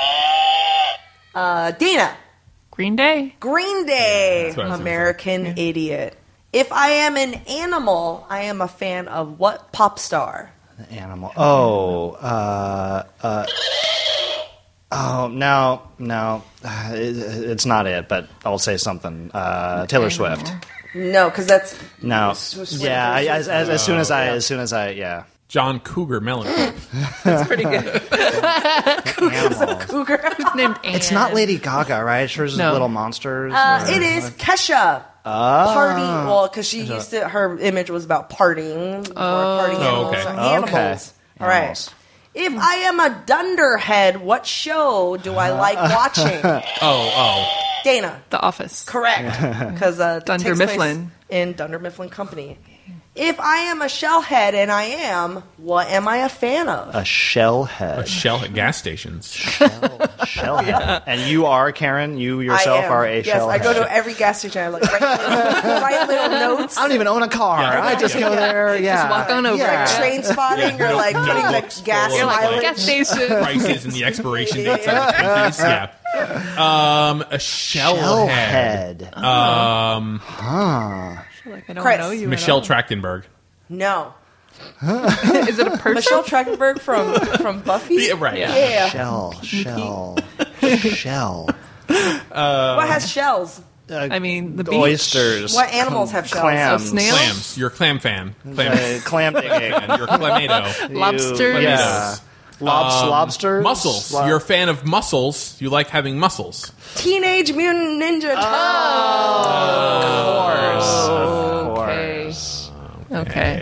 Uh, Dana. Green Day? Green Day. that's what I was gonna American Idiot. If I am an animal, I am a fan of what pop star? Animal. Oh, uh, uh, oh, no, no. Uh, it, it's not it, but I'll say something. Uh, Taylor Swift. No, because that's No. Swift Yeah, I, as, as, as soon as I, Yeah. as soon as I, yeah. John Cougar Mellencamp. That's pretty good. Animal. cougar. It's named Anne. It's not Lady Gaga, right? Hers is No. Little Monsters. Uh, or- it is Kesha. Ah. Party. Well, because she used to, her image was about partying. Or party Oh, animals. okay. So Okay. animals. All right. Animals. If I am a dunderhead, what show do I like watching? Oh, oh. Dana. The Office. Correct. Because uh, it Dunder takes place Mifflin. in Dunder Mifflin Company. If I am a shellhead, and I am, what am I a fan of? A shell head. A shell at gas stations. Shell head. And you are, Karen, you yourself I am. are a yes, shell I go head. to every gas station. I like write little, write little notes. I don't even own a car. Yeah. I just go there, yeah. walk on over. Yeah. Like train spotting Yeah, or no- like putting the notebooks gas full You're of, like, mileage. gas station. Prices and the expiration dates on the tickets. Yeah. Um, a shell, Shell head. head. Um, Like, I don't Chris. know you. Michelle at Trachtenberg. No. all. Is it a person? Michelle Trachtenberg from, from Buffy? Yeah, right. Yeah. Yeah. Shell. Shell. Shell. What has shells? I mean, the beach. Oysters. What animals have shells? Clams. Oh, snails? Clams. You're a clam fan. Clam. Uh, clam digging. fan. You're a clamado. Lobsters. Yeah. Lobs- Um, lobsters? Mussels. Lo- You're a fan of mussels. You like having mussels. Teenage Mutant Ninja Turtles. Of course. Of Okay. course. Okay. If I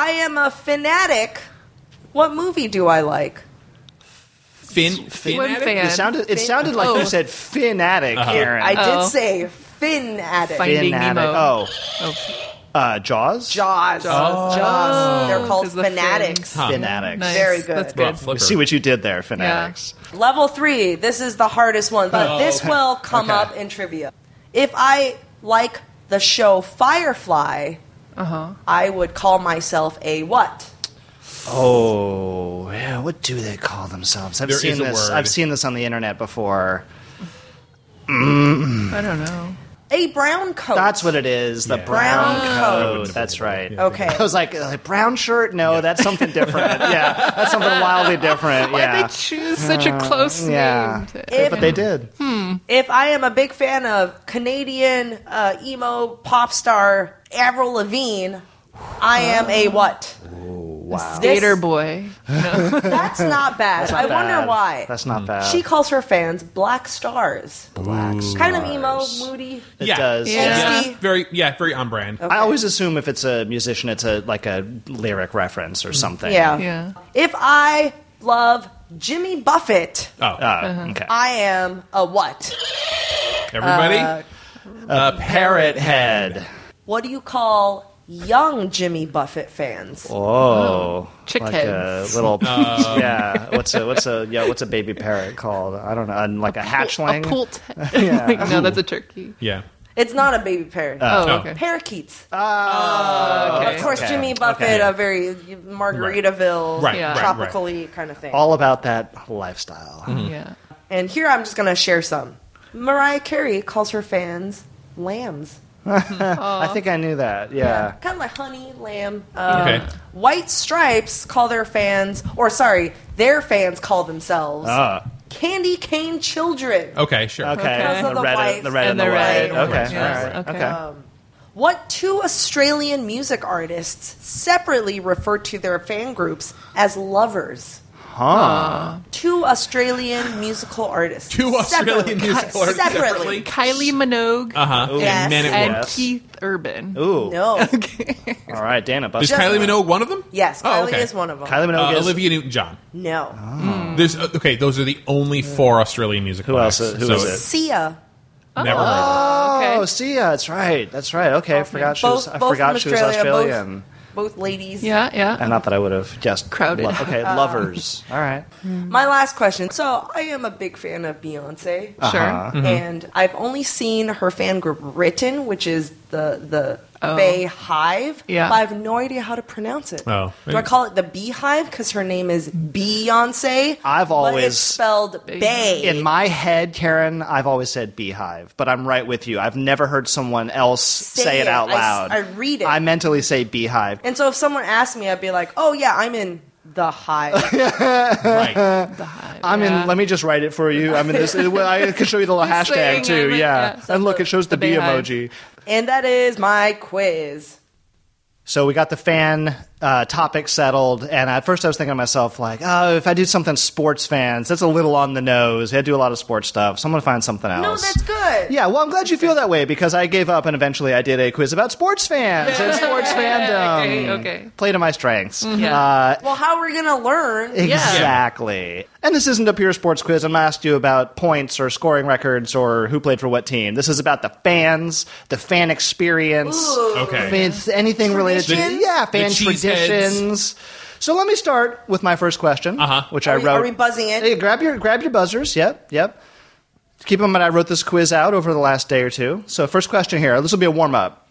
I am a fanatic, what movie do I like? Fin, fin Swim addict? fan. It sounded it sounded like Oh. you said fanatic, Karen. I did Oh. say fanatic. Finding Fanatic. Nemo. Oh, Oh, uh, Jaws. Jaws. Jaws. Jaws. They're called 'Cause the fanatics. fins. Huh. Fanatics. nice. Very good. That's Well, good. flipper. See what you did there, fanatics. Level three. This is the hardest one, but Oh, this okay. will come Okay. up in trivia. If I like the show Firefly, Uh-huh. I would call myself a what? Oh, yeah, what do they call themselves? I've There seen is a this. word. I've seen this on the internet before. I don't know. A brown coat. That's what it is. The Yeah. brown Brown coat. coat. That's right. Okay. I was like, like brown shirt? No, that's something different. Yeah, that's something wildly different. Why'd Yeah, they choose such a close yeah. name? To, If- but they did. If I am a big fan of Canadian uh, emo pop star Avril Lavigne, I am a what? Wow, Skater boy. That's not bad. I Not wonder bad. why. That's not bad. She calls her fans Black Stars. Black Kind of emo, Stars. moody. It yeah. does. Yeah. Angsty. Very, yeah, very on brand. I always assume if it's a musician, it's a like a lyric reference or something. Yeah. Yeah. If I love Jimmy Buffett, Oh, Uh, Okay. I am a what? everybody? Uh, Uh, Parrot head. What do you call young Jimmy Buffett fans? Oh, Chick like heads. a little yeah. What's a what's a yeah? What's a baby parrot called? I don't know. And like a hatchling. A pult. Yeah. Like, no, that's a turkey. yeah. It's not a baby parrot. Oh, oh. okay. Parakeets. Oh, Okay. Of course, okay. Jimmy Buffett, Okay. a very Margaritaville, Right, Yeah. right, right. tropically kind of thing. All about that lifestyle. Yeah. And here I'm just going to share some. Mariah Carey calls her fans lambs. I think I knew that. Yeah. Kind of like honey, lamb. Um, Okay. White Stripes call their fans, or sorry, their fans call themselves Ah. candy cane children. Okay, sure. Okay. Because of The the red, white the red and, and the, the white. red. Okay. Yes, All right. okay. Okay. What two Australian music artists separately refer to their fan groups as lovers? Huh. Two Australian musical artists. Two Australian Separately. musical artists Separately. Kylie Minogue Uh huh. Yes. And Man at and Work. Yes. Keith Urban. Ooh. No. All right, Dana. Is Bust Just- Kylie Minogue one of them? Yes, Oh, Kylie okay. is one of them. Kylie Minogue Uh, is. Olivia Newton-John. No. There's uh, okay. Those are the only four Australian musical Who else- acts. who so is it? Sia. Never heard of Oh, Okay. Sia. That's right. That's right. Okay, I forgot she was. Both- I both forgot from she was Australia, both- Australian. Both ladies. Yeah, yeah. And not that I would have guessed. Crowded. Lo- okay, lovers. All right. My last question. So I am a big fan of Beyonce. Uh-huh. Sure. And I've only seen her fan group Written, which is the the Oh. Bay Hive. Yeah. But I have no idea how to pronounce it. Oh. Do I call it the Beehive because her name is Beyonce? I've but always- it's spelled Bay. In my head, Karen, I've always said beehive, but I'm right with you. I've never heard someone else say, it it. out I s- loud. I read it. I mentally say beehive. And so if someone asked me, I'd be like, "Oh yeah, I'm in the Hive." Right. The Hive. I'm yeah. in. Let me just write it for you. I'm in this. Well, I could show you the little Just hashtag saying, too. I'm in- Yeah. yeah. And look, it shows the, The bee beehive. emoji. And that is my quiz. So we got the fan uh, topic settled, and at first I was thinking to myself, like, oh, if I do something sports fans, that's a little on the nose. I do a lot of sports stuff, so I'm going to find something else. No, that's good. Yeah, well, I'm glad you feel that way because I gave up and eventually I did a quiz about sports fans and sports fandom. Okay, okay. Play to my strengths. Yeah. Uh, Well, how are we gonna learn? exactly. And this isn't a pure sports quiz. I'm going to ask you about points or scoring records or who played for what team. This is about the fans, the fan experience. Ooh. Okay. Fans, anything related to Traditions? yeah, fan The cheeseheads. traditions. So let me start with my first question, Uh-huh. which Are I we- wrote. are we buzzing in? Hey, grab your grab your buzzers. Yep, yep. Keep in mind, I wrote this quiz out over the last day or two. So first question here. This will be a warm up.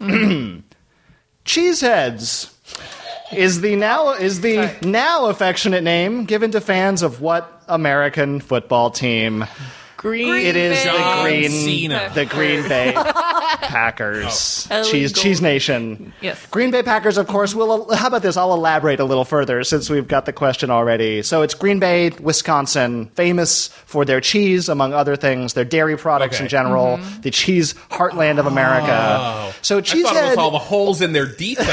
Cheeseheads is the now is the now affectionate name given to fans of what American football team? Green. It is Bay. the John Green Cena. the Green Bay Packers. Oh. Cheese Illegal. Cheese Nation. Yes. Green Bay Packers, of course. Will how about this? I'll elaborate a little further since we've got the question already. So it's Green Bay, Wisconsin, famous for their cheese, among other things, their dairy products Okay. in general, the cheese heartland of America. Oh. So I thought it was Cheesehead. all the holes in their defense.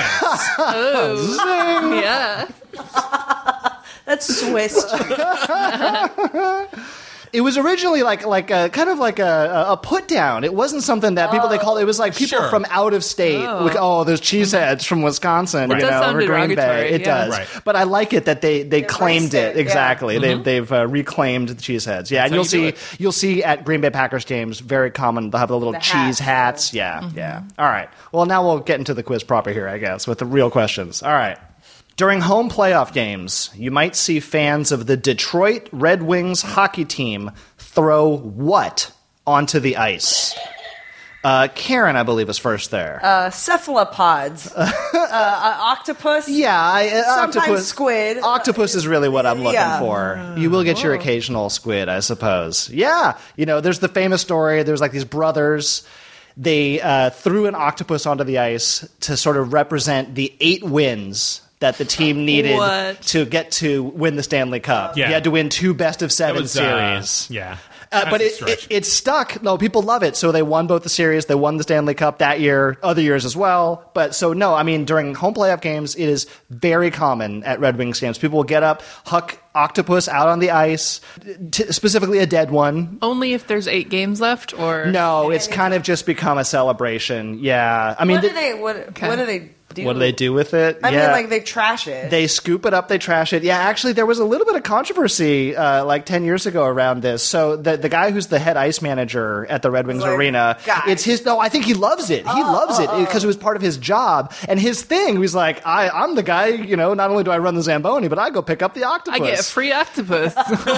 Oh. Yeah. That's Swiss. It was originally like like a kind of like a, a put down. It wasn't something that people they called. It was like people Sure. from out of state. Oh. Like, oh, there's cheeseheads from Wisconsin, Right. you It know, does sound or Green Bay. derogatory, It yeah. does. Right. But I like it that they they claimed it, it yeah. exactly. They've they've uh, reclaimed the cheeseheads. Yeah, and how you'll you do see it. you'll see at Green Bay Packers games very common. They'll have the little The cheese hats, hats. Yeah, yeah. All right. Well, now we'll get into the quiz proper here, I guess, with the real questions. All right. During home playoff games, you might see fans of the Detroit Red Wings hockey team throw what onto the ice? Uh, Karen, I believe, is first there. Uh, cephalopods, uh, uh, octopus. yeah, I, uh, sometimes octopus. squid. Octopus is really what I'm looking Yeah. for. You will get your occasional squid, I suppose. Yeah, you know, there's the famous story. There's like these brothers. They uh, threw an octopus onto the ice to sort of represent the eight wins that the team needed What? to get to win the Stanley Cup. Yeah. You had to win two best of That seven was, uh, series. yeah. Uh, but That's a it, stretch. it, it stuck. No, people love it. So they won both the series. They won the Stanley Cup that year, other years as well. But so, no, I mean, during home playoff games, it is very common at Red Wings games. People will get up, huck octopus out on the ice, t- specifically a dead one. Only if there's eight games left, or No, it's kind of just become a celebration. Yeah. I mean, What do the- they? What, Okay. what do they do? what do they do with it? I yeah. mean, like they trash it. They scoop it up, they trash it. Yeah, actually, there was a little bit of controversy uh, like ten years ago around this. So the the guy who's the head ice manager at the Red Wings Like, arena, guys. it's his. No, I think he loves it. He loves it because it was part of his job and his thing. He was like, I, I'm the guy. You know, not only do I run the Zamboni, but I go pick up the I octopus. get a free octopus.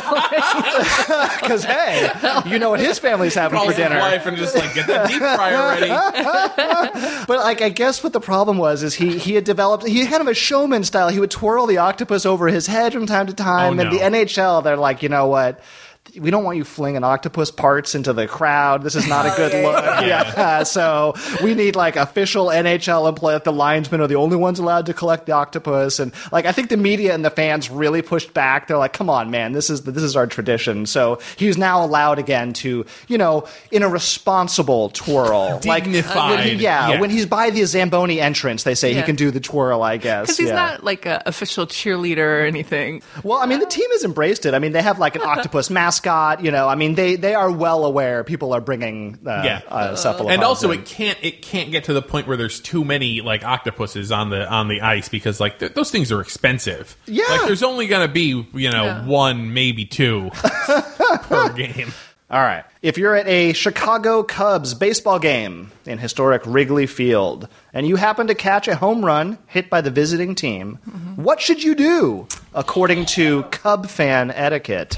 Because hey, you know what his family's having Call for his dinner. wife and just like get that deep fryer ready. But like, I guess what the problem was is he he had developed he had kind of a showman style. He would twirl the octopus over his head from time to time. Oh, And no. the N H L, they're like, you know what? We don't want you flinging octopus parts into the crowd. This is not a good yeah, look. yeah. Yeah. So we need like official N H L employee. The linesmen are the only ones allowed to collect the octopus. And like, I think the media and the fans really pushed back. They're like, come on, man, this is this is our tradition. So he's now allowed again to, you know, in a responsible twirl, like when he- Dignified, yeah, yeah. when he's by the Zamboni entrance, they say he Yeah. can do the twirl. I guess Because he's yeah. not like an official cheerleader or anything. Well, I mean, the team has embraced it. I mean, they have like an octopus mascot. You know, I mean, they, they are well aware people are bringing uh, Yeah. uh, cephalopods And also, in. it can't it can't get to the point where there's too many like octopuses on the on the ice because like th- those things are expensive. Yeah. like there's only gonna be you know Yeah. one maybe two per game. All right. If you're at a Chicago Cubs baseball game in historic Wrigley Field and you happen to catch a home run hit by the visiting team, Mm-hmm. what should you do according to Cub fan etiquette?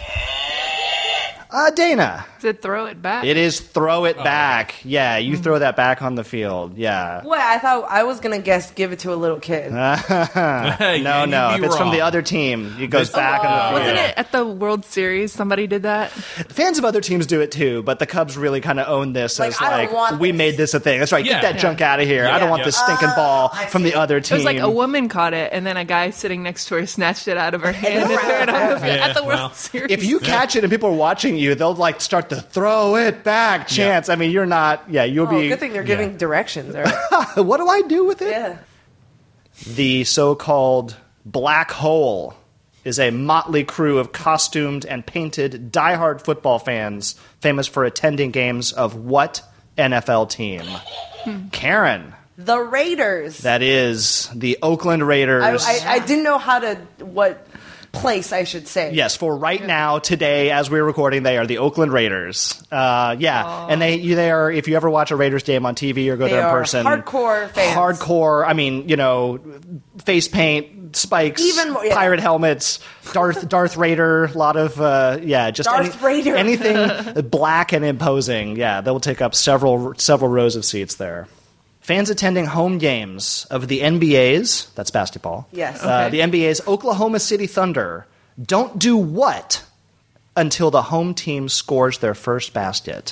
Uh, Dana. Is it throw it back? It is throw Oh, it back. Yeah, you throw that back on the field. Yeah. What? I thought I was gonna guess. Give it to a little kid. Hey, No, you'd no. be If it's from the wrong. other team, it goes This- back on the field. Wasn't Yeah. it at the World Series somebody did that? Fans of other teams do it too, but the Cubs really kind of own this Like, as I don't like want we this. made this a thing. That's right. Yeah. Get that Yeah. junk out of here. I don't Yeah. want Yeah. this stinking ball I from the see. other It team. was like a woman caught it, and then a guy sitting next to her snatched it out of her hand and threw it on the field Yeah, at the World well. Series. If you catch it and people are watching you, they'll like start to throw it back chance. I mean, you're not. Yeah, you'll Oh, be. good thing they're giving Yeah. directions. All right. What do I do with it? Yeah. The so-called black hole is a motley crew of costumed and painted diehard football fans famous for attending games of what N F L team? Karen. The Raiders. That is the Oakland Raiders. I, I, I didn't know how to what place I should say. Yes, for right now, today, as we're recording, they are the Oakland Raiders. Uh, yeah, and they they are. If you ever watch a Raiders game on T V or go They there in are person, hardcore fans. Hardcore. I mean, you know, face paint, spikes, Even more- yeah. pirate helmets, Darth Darth Raider. A lot of uh, yeah, just Darth Raider. anything black and imposing. Yeah, they will take up several several rows of seats there. Fans attending home games of the N B A's, that's basketball. Yes. Uh, Okay. the N B A's Oklahoma City Thunder don't do what until the home team scores their first basket?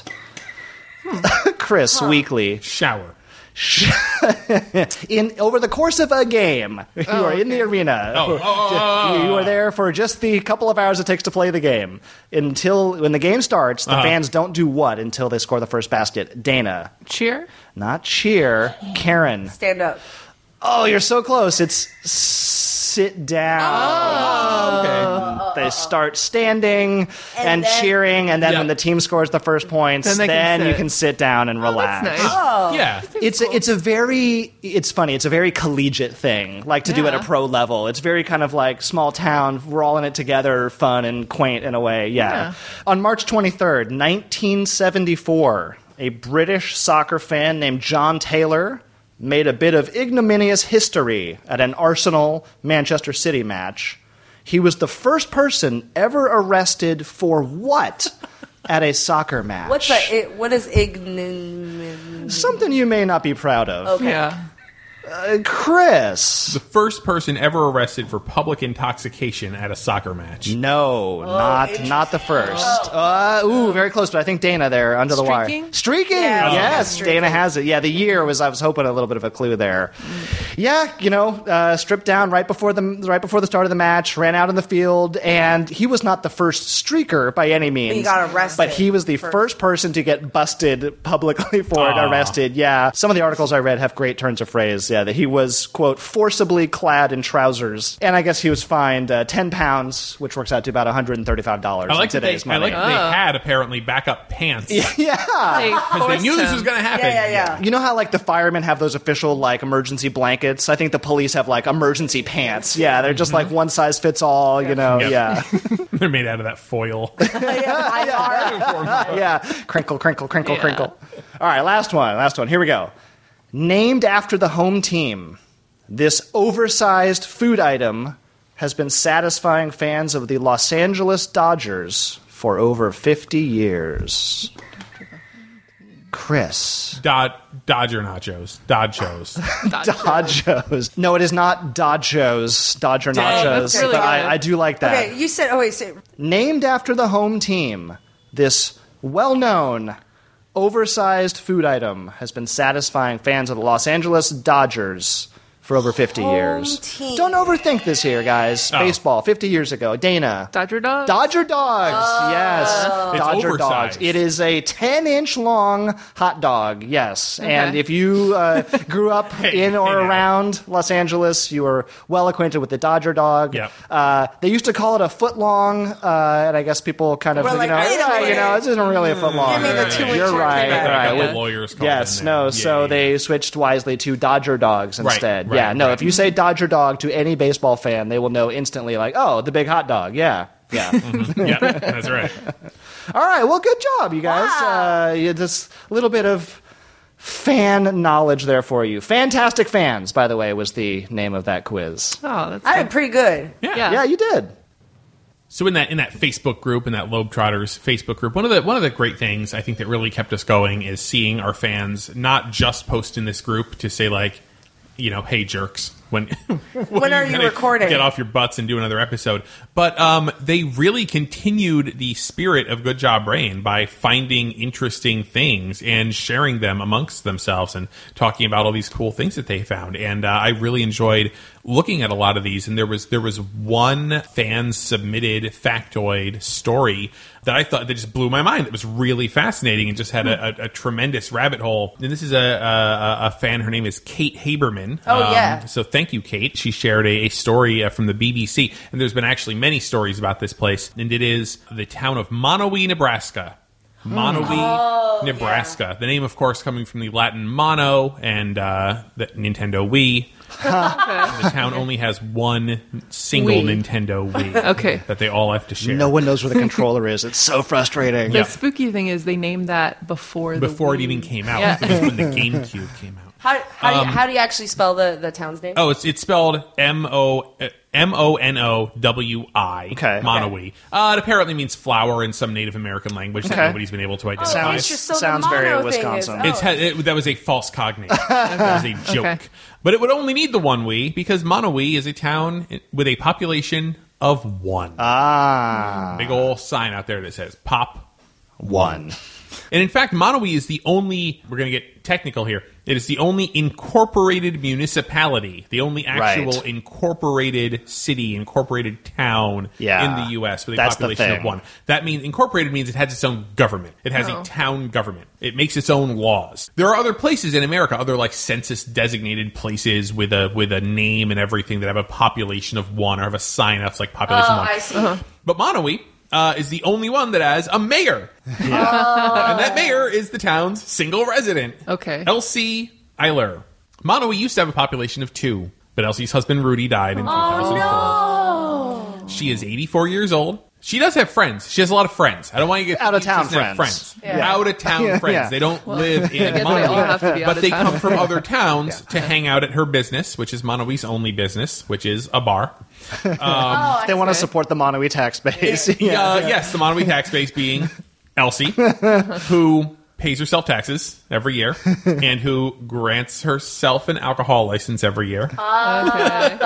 Chris Weekly. Shower. In over the course of a game, you are in the arena. Oh, oh, oh, oh, oh, you oh. are there for just the couple of hours it takes to play the game. Until when the game starts, the Uh-huh. fans don't do what until they score the first basket. Dana, cheer? not cheer. Karen. Stand up. Oh, you're so close. It's sit down. Oh, okay. They start standing and, And then- cheering, and then Yeah. when the team scores the first points, Then then, they can you sit. can sit down and relax. That's nice. Oh. Yeah. It's a, it's a very it's funny. It's a very collegiate thing, like to do at a Yeah. pro level. It's very kind of like small town. We're all in it together, fun and quaint in a way. Yeah. Yeah. On March twenty-third, nineteen seventy-four, a British soccer fan named John Taylor made a bit of ignominious history at an Arsenal Manchester City match. He was the first person ever arrested for what at a soccer match? What's that? It, what is ignominy? Something you may not be proud of. Okay. Yeah. Uh, Chris. The first person ever arrested for public intoxication at a soccer match. No, not interesting. not the first. Uh, ooh, very close, but I think Dana there under the Streaking? wire. Streaking. Yeah, yes, streaking. Dana has it. Yeah, the year was. I was hoping a little bit of a clue there. Yeah, you know, uh, stripped down right before the right before the start of the match, ran out in the field, and he was not the first streaker by any means. He got arrested but he was the first. first person to get busted publicly for it. Aw. Arrested. Yeah, some of the articles I read have great turns of phrase. Yeah, that he was quote forcibly clad in trousers, and I guess he was fined uh, ten pounds, which works out to about one hundred and thirty-five dollars I like in that they, today's I money. like that they had apparently backup pants because yeah. they knew this was going to happen. Yeah, yeah, yeah. You know how like the firemen have those official like emergency blankets? I think the police have like emergency pants. Yeah, they're just like one size fits all, you know. Yep. Yeah. They're made out of that foil. yeah. Crinkle, crinkle, crinkle, Yeah. crinkle. All right, last one. Last one. Here we go. Named after the home team, this oversized food item has been satisfying fans of the Los Angeles Dodgers for over fifty years. Chris. Dod- Dodger nachos. Dodgers. Dodgers. No, it is not Dodgers. Dodger Dang, nachos. that's really but I, good. I do like that. Okay, you said. Oh wait, say, Named after the home team, this well-known, oversized food item has been satisfying fans of the Los Angeles Dodgers for over fifty Home years. team. Don't overthink this here, guys. Oh. Baseball, fifty years ago. Dana. Dodger dog? Dodger dogs, yes. It's Dodger oversized. dogs. It is a ten-inch long hot dog, yes. And if you uh, grew up Hey, in or hey now. around Los Angeles, you are well acquainted with the Dodger dog. Yep. Uh, they used to call it a foot long, uh, and I guess people kind of, We're you like, know, wait a yeah, you minute. know, this isn't really a foot long. Give me the Right. two-inch You're one. right, Yeah, right. I got With- what lawyers call Yes, it. no. Yeah, so yeah, they switched wisely to Dodger dogs Right, instead. right, yeah, no. right. If you say Dodger dog to any baseball fan, they will know instantly, like, oh, the big hot dog. Yeah, yeah. yeah, that's right. All right. Well, good job, you guys. Wow. Uh, yeah, just a little bit of fan knowledge there for you. Fantastic Fans, by the way, was the name of that quiz. Oh, that's I good. did pretty good. Yeah. Yeah. Yeah, you did. So in that in that Facebook group, in that Lobetrotters Facebook group, one of the one of the great things I think that really kept us going is seeing our fans not just post in this group to say like, you know, hey jerks, when when, When are you gonna recording? Get off your butts and do another episode. But um, they really continued the spirit of Good Job Brain by finding interesting things and sharing them amongst themselves and talking about all these cool things that they found. And uh, I really enjoyed looking at a lot of these. And there was there was one fan submitted factoid story that I thought that just blew my mind. That was really fascinating and just had a, a, a tremendous rabbit hole. And this is a, a, a fan. Her name is Kate Haberman. Oh, yeah. So thank you, Kate. She shared a, a story uh, from the B B C, and there's been actually many stories about this place, and it is the town of Monowee, Nebraska. Monowee, Oh, Nebraska. The name, of course, coming from the Latin mono and uh, the Nintendo Wii. The town only has one single Wii. Nintendo Wii. Okay. That they all have to share. No one knows where the controller is. It's so frustrating. The Yeah. spooky thing is they named that before the Before it Wii. even came out. Yeah. It was when the GameCube came out. How, how, do you, how do you actually spell the, the town's name? Oh, it's it's spelled M O M O N O W I. Okay. Monowee. Uh, it apparently means flower in some Native American language that Okay. nobody's been able to identify. Oh, it's just so the Sounds very mono thing Wisconsin. Is, oh. It's ha- it, that was a false cognate. That was a joke. Okay. But it would only need the one Wii because Monowee is a town with a population of one. Ah, Big old sign out there that says "Pop." one. And in fact, Monowi is the only, we're going to get technical here, it is the only incorporated municipality, the only actual Right. incorporated city, incorporated town Yeah. in the U S with a That's the population of thing. one. That means incorporated means it has its own government. It has Oh. a town government. It makes its own laws. There are other places in America, other like census designated places with a with a name and everything that have a population of one or have a sign that's like population Oh, one. I see. But Monowi uh, is the only one that has a mayor. and that mayor is the town's single resident. Okay. Elsie Eiler. Monowi used to have a population of two, but Elsie's husband Rudy died in two thousand four. Oh, no. She is eighty-four years old. She does have friends. She has a lot of friends. I don't want you to get Out-of-town she doesn't have friends. Yeah. Out-of-town Yeah. friends. Yeah. They don't live in I guess they all have to Monowi, be but out of they town. come from other towns to hang out at her business, which is Monowi's only business, which is a bar. Oh, I They want to see. support the Monowi tax base. Uh, yeah. Yes, the Monowi tax base being Elsie, who pays herself taxes every year and who grants herself an alcohol license every year. Okay.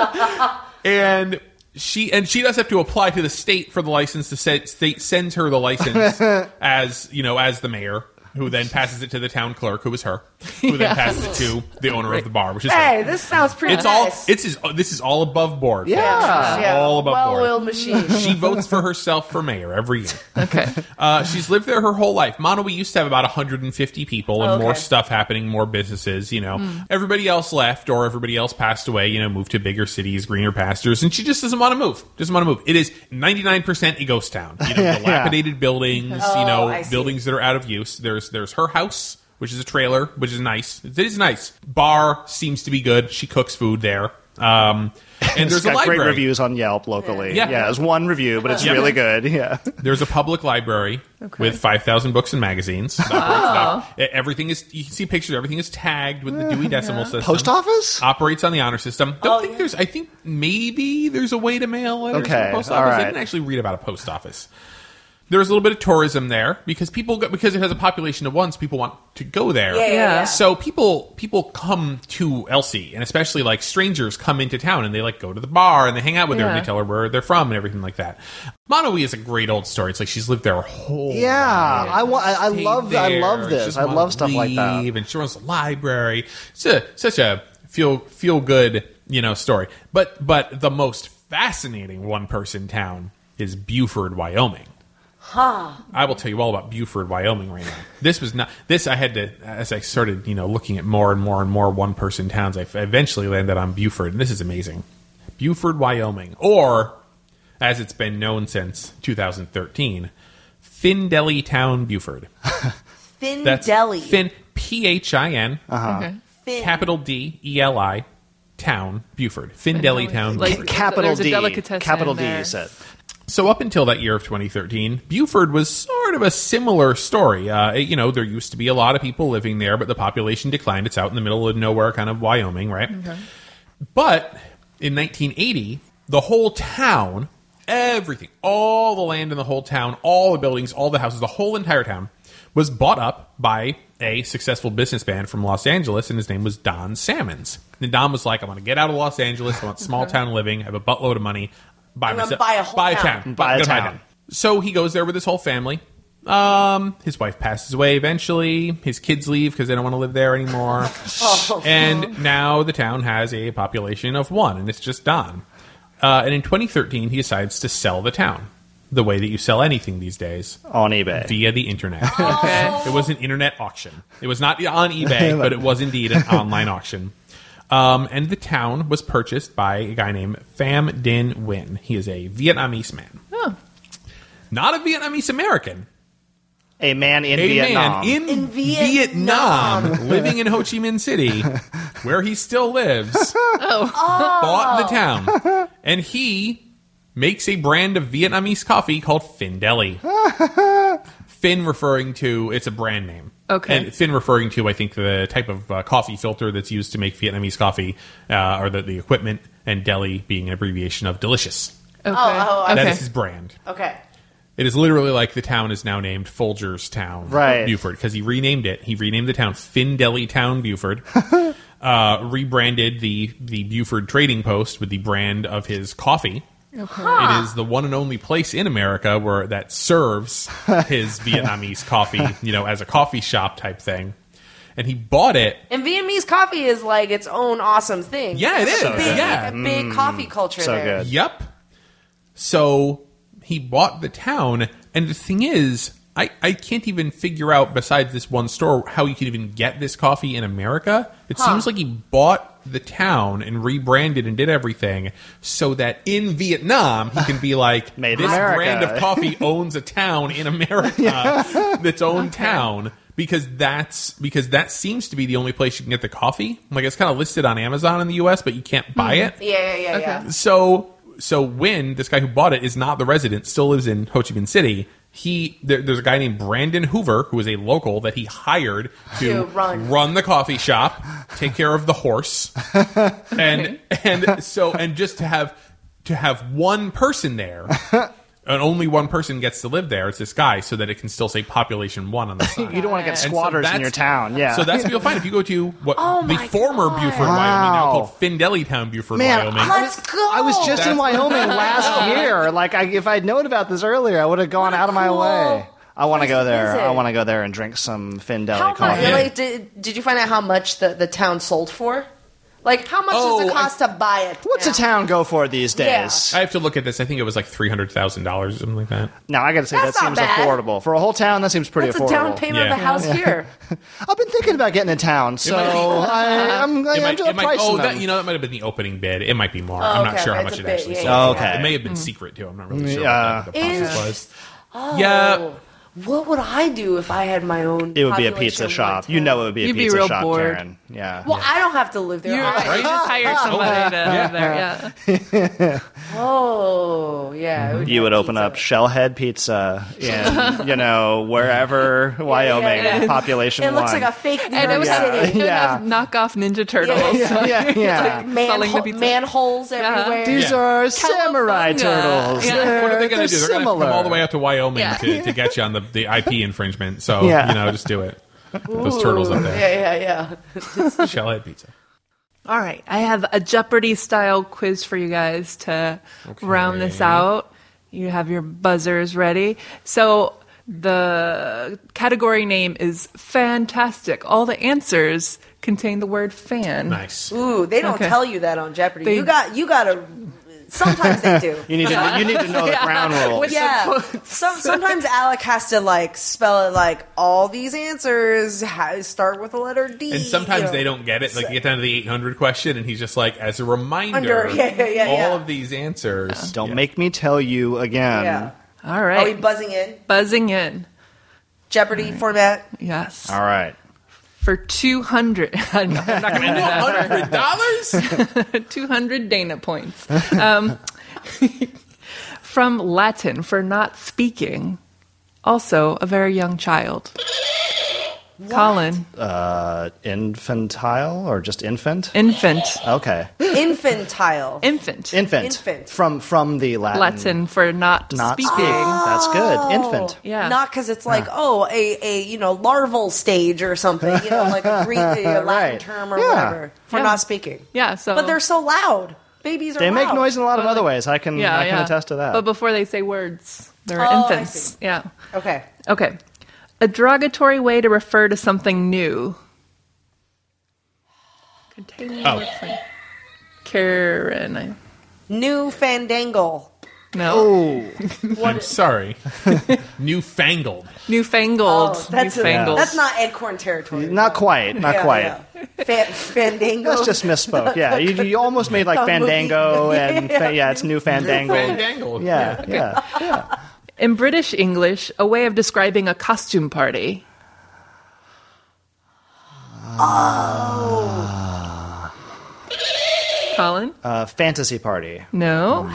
And she and she does have to apply to the state for the license. The state state sends her the license as you know as the mayor, who then passes it to the town clerk, who is her, who then Yeah. passes it to the owner of the bar, which is Hey, her. this sounds pretty It's all nice. it's is this is all above board. Yeah. folks. yeah. all above board. Well-oiled machine. She votes for herself for mayor every year. Okay. Uh, she's lived there her whole life. Monowi used to have about one hundred fifty people and Okay. more stuff happening, more businesses, you know. Everybody else left or everybody else passed away, you know, moved to bigger cities, greener pastures, and she just doesn't want to move. Doesn't want to move. It is ninety-nine percent a ghost town. You know, dilapidated buildings, you Oh, know, I see. buildings that are out of use. There's there's her house, which is a trailer, which is nice. It is nice. Bar seems to be good. She cooks food there. Um, and It's there's a got library. great reviews on Yelp locally. Yeah. Yeah, it's one review, but it's Yeah. really good. Yeah. There's a public library with five thousand books and magazines. Wow. Everything is, you can see pictures, everything is tagged with the Dewey Decimal System. Post office? Operates on the honor system. Don't Oh, think yeah. there's, I think maybe there's a way to mail letters to Okay, the post all office. I right. didn't actually read about a post office. There's a little bit of tourism there because people go, because it has a population of one, so people want to go there. Yeah, yeah, yeah. So people people come to Elsie, and especially like strangers come into town and they like go to the bar and they hang out with her and Yeah. they tell her where they're from and everything like that. Monowi is a great old story. It's like she's lived there her whole Yeah, life. I wa- I- I Stayed love- I there. love She this. doesn't I wanna love stuff like that. leave, and she runs the library. It's a, such a feel feel good you know story. But but the most fascinating one person town is Buford, Wyoming. Huh. I will tell you all about Buford, Wyoming right now. This was not this I had to as I started, you know, looking at more and more and more one person towns, I eventually landed on Buford, and this is amazing. Buford, Wyoming, or as it's been known since two thousand thirteen, Findley Town, Buford. Thin That's Deli. Fin P H I N Okay. Fin. capital D E L I Town, Buford. Findley Town, Like- Buford. Capital There's a D. delicatessen Capital D, there. you said. So up until that year of twenty thirteen, Buford was sort of a similar story. Uh, it- you know, there used to be a lot of people living there, but the population declined. It's out in the middle of nowhere, kind of Wyoming, right? But in nineteen eighty, the whole town, everything, all the land in the whole town, all the buildings, all the houses, the whole entire town was bought up by a successful businessman from Los Angeles, and his name was Don Salmons. And Don was like, I want to get out of Los Angeles. I want small town living. I have a buttload of money. Buy I'm gonna myself, buy a whole buy town. town. Buy a I'm gonna town. So he goes there with his whole family. Um, his wife passes away eventually. His kids leave because they don't want to live there anymore. Oh. And now the town has a population of one, and it's just Don. Uh, and in twenty thirteen, he decides to sell the town the way that you sell anything these days, On eBay. via the internet. Okay. It was an internet auction. It was not on eBay, but it was indeed an online auction. Um, and the town was purchased by a guy named Pham Dinh Nguyen. He is a Vietnamese man. Oh. Not a Vietnamese American. A man in A Vietnam. man in, In Vietnam, Vietnam. living in Ho Chi Minh City, where he still lives, Oh. bought the town. And he makes a brand of Vietnamese coffee called Phin Deli. Phin referring to, it's a brand name. Okay. And Phin referring to, I think, the type of uh, coffee filter that's used to make Vietnamese coffee, uh, or the, the equipment, and deli being an abbreviation of delicious. Okay. oh, That okay. is his brand. Okay. It is literally like the town is now named Folgers Town, Right. Buford, because he renamed it. He renamed the town Findley Town, Buford. uh, rebranded the the Buford Trading Post with the brand of his coffee, It is the one and only place in America where that serves his Vietnamese coffee, you know, as a coffee shop type thing. And he bought it. And Vietnamese coffee is like its own awesome thing. Yeah, it It's is. a big, Yeah. like a big coffee culture so there. good. Yep. So he bought the town, and the thing is, I, I can't even figure out, besides this one store, how you could even get this coffee in America. It Huh. seems like he bought the town and rebranded and did everything so that in Vietnam he can be like, Made in this America. brand of coffee owns a town in America, its own town. Because that's because that seems to be the only place you can get the coffee. Like it's kind of listed on Amazon in the U S, but you can't buy it. Yeah, yeah, yeah, Okay. yeah. So so Win, this guy who bought it, is not the resident, still lives in Ho Chi Minh City. He there, there's a guy named Brandon Hoover who is a local that he hired to, To run. the coffee shop, take care of the horse, and and so and just to have to have one person there. And only one person gets to live there. It's this guy, so that it can still say population one on the side. You don't want to get And so squatters in that's- your town. Yeah. So that's what you'll find if you go to what Oh the my former God. Buford, Wyoming, Wow. now called Findley Town, Buford, Man, Wyoming. I- Let's go. I was just in That's- Wyoming last year. Like, I, if I'd known about this earlier, I would have gone What a out of my cool way. I want to place go to there. visit. I want to go there and drink some Finn Deli How much? coffee. Yeah. Like, did, did you find out how much the, the town sold for? Like, how much Oh, does it cost to buy it? What's now? a town go for these days? I have to look at this. I think it was like three hundred thousand dollars or something like that. Now I got to say That's that not seems bad. affordable for a whole town. That seems pretty That's affordable. a down payment Yeah. of a house here. I've been thinking about getting a town, so might be- I, I'm, It I'm might, just it might, pricing oh, them. that, you know, that might have been the opening bid. It might be more. Oh, I'm okay, not sure okay, how it's much a it bit, actually yeah, sold. yeah, yeah. It may have been secret, too. I'm not really sure Yeah. what the, the process Interesting. was. Oh, Yeah. What would I do if I had my own? It would be a population pizza of shop. one You town? know it would be a You'd be pizza real shop, bored. Karen. Yeah. Well, I don't have to live there. You're, I- you just hire somebody to live there. Yeah. Oh, yeah. it You be would a open pizza. up Shellhead Pizza in, you know, wherever Wyoming, yeah. population It looks one. like a fake New And it York was Yeah. City. it would Yeah. have knockoff Ninja Turtles. yeah, yeah, yeah. Selling the Manhole, pizza. manholes everywhere. These Yeah. are samurai Cowabunga. turtles. Yeah. They're, What are they going they're to do? They're going to similar. come all the way out to Wyoming Yeah. to, to get you on the, the I P infringement. So, Yeah. you know, just do it. Those turtles up there. Yeah, yeah, yeah. Shellhead pizza. All right, I have a Jeopardy style quiz for you guys to round this out. You have your buzzers ready. So the category name is fantastic. All the answers contain the word fan. Nice. Ooh, they don't Okay. tell you that on Jeopardy. They- you got, you got to. Sometimes they do. You need to, you need to know the Yeah. ground rules. With- Yeah. Some, sometimes Alec has to like spell it like all these answers ha- start with the letter D. And sometimes you know. they don't get it. Like you get down to the eight hundred question, and he's just like, as a reminder, Under- yeah, yeah, yeah, all yeah. of these answers. Don't Yeah. make me tell you again. Yeah. All Are we right, buzzing in? buzzing in. Jeopardy format. Yes. All right. For two hundred. No, I'm not going to do that. one hundred dollars? two hundred Dana points. Um, from Latin for not speaking. Also, a very young child. Colin. Uh, infantile or just infant? Infant. Okay. Infantile. Infant. Infant. Infant. From from the Latin. Latin for not, Not speaking. speaking. That's good. Infant. Yeah. Not because it's like, oh, a, a you know larval stage or something, you know, like a Greek a Latin Right. term or Yeah. whatever for Yeah. not speaking. Yeah, so. But they're so loud. Babies are They make loud. noise in a lot of other ways. I can yeah, I can yeah. attest to that. But before they say words, they're Oh, I infants. see. Yeah. Okay. Okay. A derogatory way to refer to something new. Containing Oh. the word fan. Karen. I, New fandangle. no. oh, I'm sorry. Newfangled. Newfangled. Oh, that's a, Newfangled. that's not Edcorn territory. not quite. Not Yeah, quite. yeah. Fa- fandango. That's just misspoke. Yeah, you, you almost made like A movie. Fandango and fa- yeah, it's new Fandango. Fandangled. Yeah, yeah, yeah. In British English, a way of describing a costume party. Oh. Colin? Uh, fantasy party. No.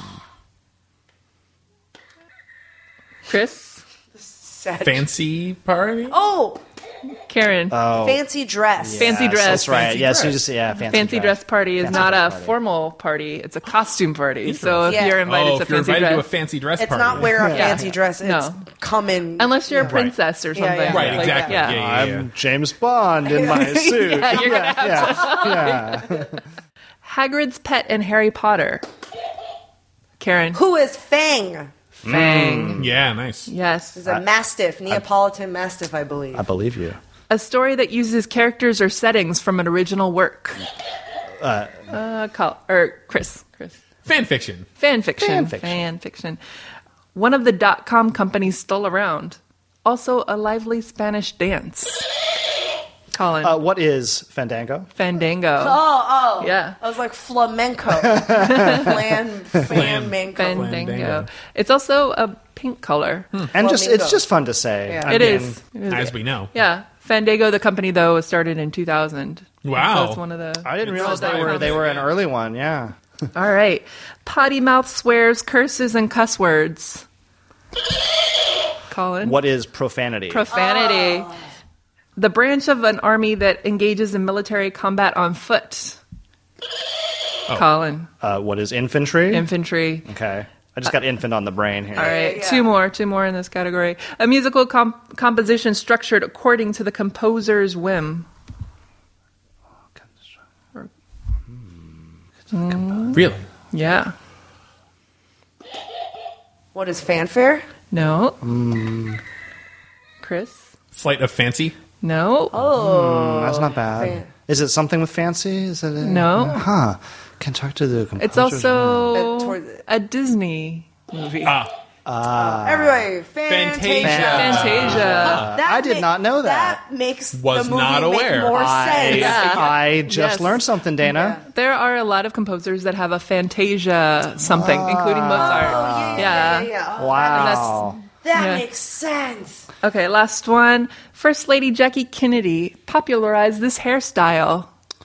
Chris? Sad. Fancy party? Oh, Karen? Oh, fancy dress. Fancy yes, dress. That's right. Fancy yes, you dress. just yeah, fancy, Fancy dress party is Fancy not dress a party. formal party. It's a costume party. So if Yeah. you're invited Oh, to if you're fancy invited dress, to a fancy dress It's party. not wear a Yeah. fancy dress. It's No. come in. unless you're a Right. princess or Yeah, something. yeah. Right, like- exactly. Yeah. Yeah, yeah, yeah. I'm James Bond in my suit. Yeah, you're gonna have yeah, yeah. Hagrid's pet in Harry Potter. Karen. Who is Fang? Fang. Yeah, nice. Yes. It's a mastiff, Neapolitan mastiff, I believe. I believe you. A story that uses characters or settings from an original work. Uh, uh call, or Chris. Chris. Fan fiction. Fan fiction. Fan fiction. Fan fiction. One of the dot-com companies still around. Also a lively Spanish dance. Colin. Uh, what is Fandango? Fandango. Oh, oh. Yeah. I was like flamenco. Flan, flamenco. Fandango. Fandango. It's also a pink color. And just Flamingo. it's just fun to say. Yeah. I It mean, is. It is. As we know. Yeah. Fandango, the company, though, was started in two thousand. Wow. So it's one of the... I didn't It's realize all they were right. they were an early one. Yeah. All right. Potty mouth swears, curses, and cuss words. Colin? What is profanity? Profanity. The branch of an army that engages in military combat on foot. Colin. uh, what is infantry? Infantry. Okay. I just got infant on the brain here. All right, yeah. two more, two more in this category. A musical comp- composition structured according to the composer's whim. Really? Yeah. What is fanfare? No. Chris? Flight of Fancy. No. Oh. That's not bad. Fan- Is it something with fancy? Is it? No. Huh. Can talk to the composer. It's also Uh, toward- a Disney movie. Ah, Everybody, Fantasia. Fantasia. Fantasia. That I did ma- not know that. That makes Was the movie not aware. make more I, sense. Yeah. I just Yes. learned something, Dana. There are a lot of composers that have a Fantasia something, including Mozart. Oh, yeah, yeah, Yeah. yeah, yeah. Wow. That Yeah. makes sense. Okay, last one. First Lady Jackie Kennedy popularized this hairstyle.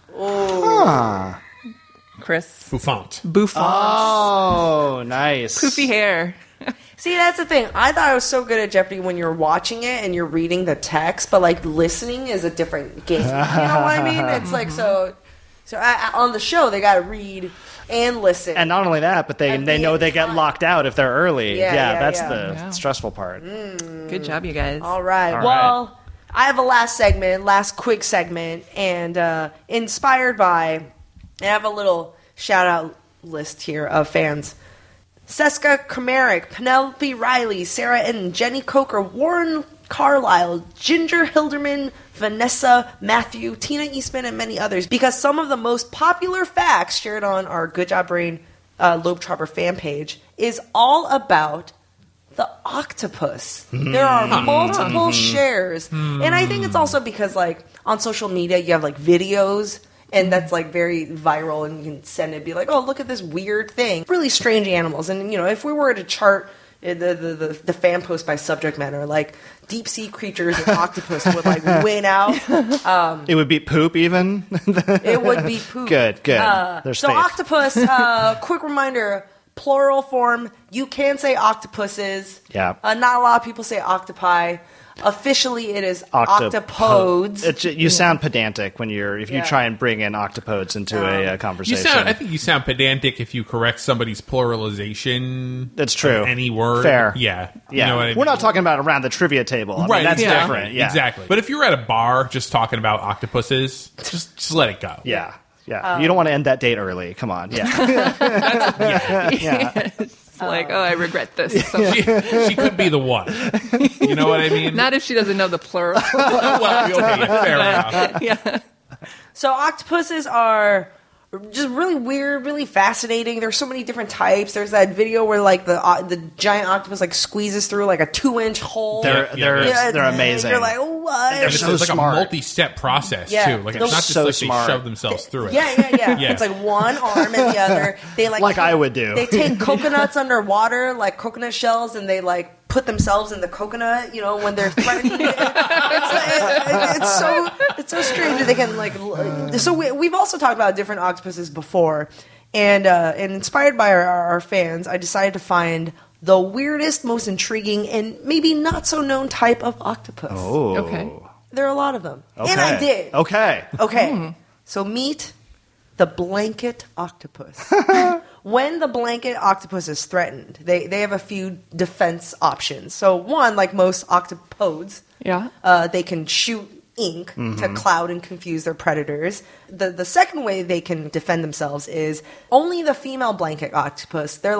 Huh. Chris. Bouffant. Bouffant. Oh, nice. Poofy hair. See, that's the thing. I thought I was so good at Jeopardy when you're watching it and you're reading the text, but like listening is a different game. You know what I mean? It's like so. So I, I- on the show, they got to read and listen. And not only that, but they And they be know in they get time. locked out if they're early. Yeah, Yeah, yeah, that's yeah. the Yeah. stressful part. Good job, you guys. All right. All well, I have a last segment, last quick segment, and uh, inspired by, I have a little shout out list here of fans. Seska Kramaric, Penelope Riley, Sarah and Jenny Coker, Warren Carlisle, Ginger Hilderman, Vanessa Matthew, Tina Eastman, and many others. Because some of the most popular facts shared on our Good Job Brain uh, Lobe Trapper fan page is all about the octopus. There are multiple shares. And I think it's also because, like, on social media, you have, like, videos, and that's, like, very viral, and you can send it, be like, oh, look at this weird thing. Really strange animals. And, you know, if we were to chart the, the, the, the fan post by subject matter, like, deep-sea creatures and octopus would, like, win out. It would be poop even. It would be poop. Good, good. Uh, There's so faith. octopus, uh, quick reminder, plural form, you can say octopuses. Yeah. Uh, not a lot of people say octopi. Officially, it is Octopo- octopodes. It, you sound pedantic when you're if you Yeah. try and bring in octopodes into a, uh You conversation. sound. I think you sound pedantic if you correct somebody's pluralization. That's true. Of any word. Fair. Yeah. yeah, You know what I we're mean? not talking about around the trivia table. I mean, Right. that's exactly, different. Yeah, Exactly. But if you're at a bar just talking about octopuses, just just let it go. Yeah, yeah. Um, you don't want to end that date early. Come on. Yeah, It's like, oh, I regret this. So She, she could be the one. You know what I mean? not if she doesn't know the plural. well, okay, fair enough. Yeah. So octopuses are just really weird, really fascinating. There's so many different types. There's that video where like the uh, the giant octopus like squeezes through like a two inch hole. they're Yeah, they're yeah. they're and amazing. You're like, what? they're It's, so it's like smart. a multi-step process Yeah. too. Like They're it's not just so like smart. they shove themselves through it. Yeah, yeah, yeah, Yeah. It's like one arm and the other. They like Like I would do. They take coconuts underwater, like coconut shells, and they like put themselves in the coconut. You know, when they're threatening. it. It's, it, it's so it's so strange. They can like. l- So we, we've also talked about different octopuses before, and uh, and inspired by our, our fans, I decided to find the weirdest, most intriguing, and maybe not so known type of octopus. Oh, Okay. There are a lot of them, Okay. and I did. Okay. Okay, so meet the blanket octopus. When the blanket octopus is threatened, they, they have a few defense options. So one, like most octopodes, Yeah. uh, they can shoot ink to cloud and confuse their predators. The the second way they can defend themselves is only the female blanket octopus. They're like,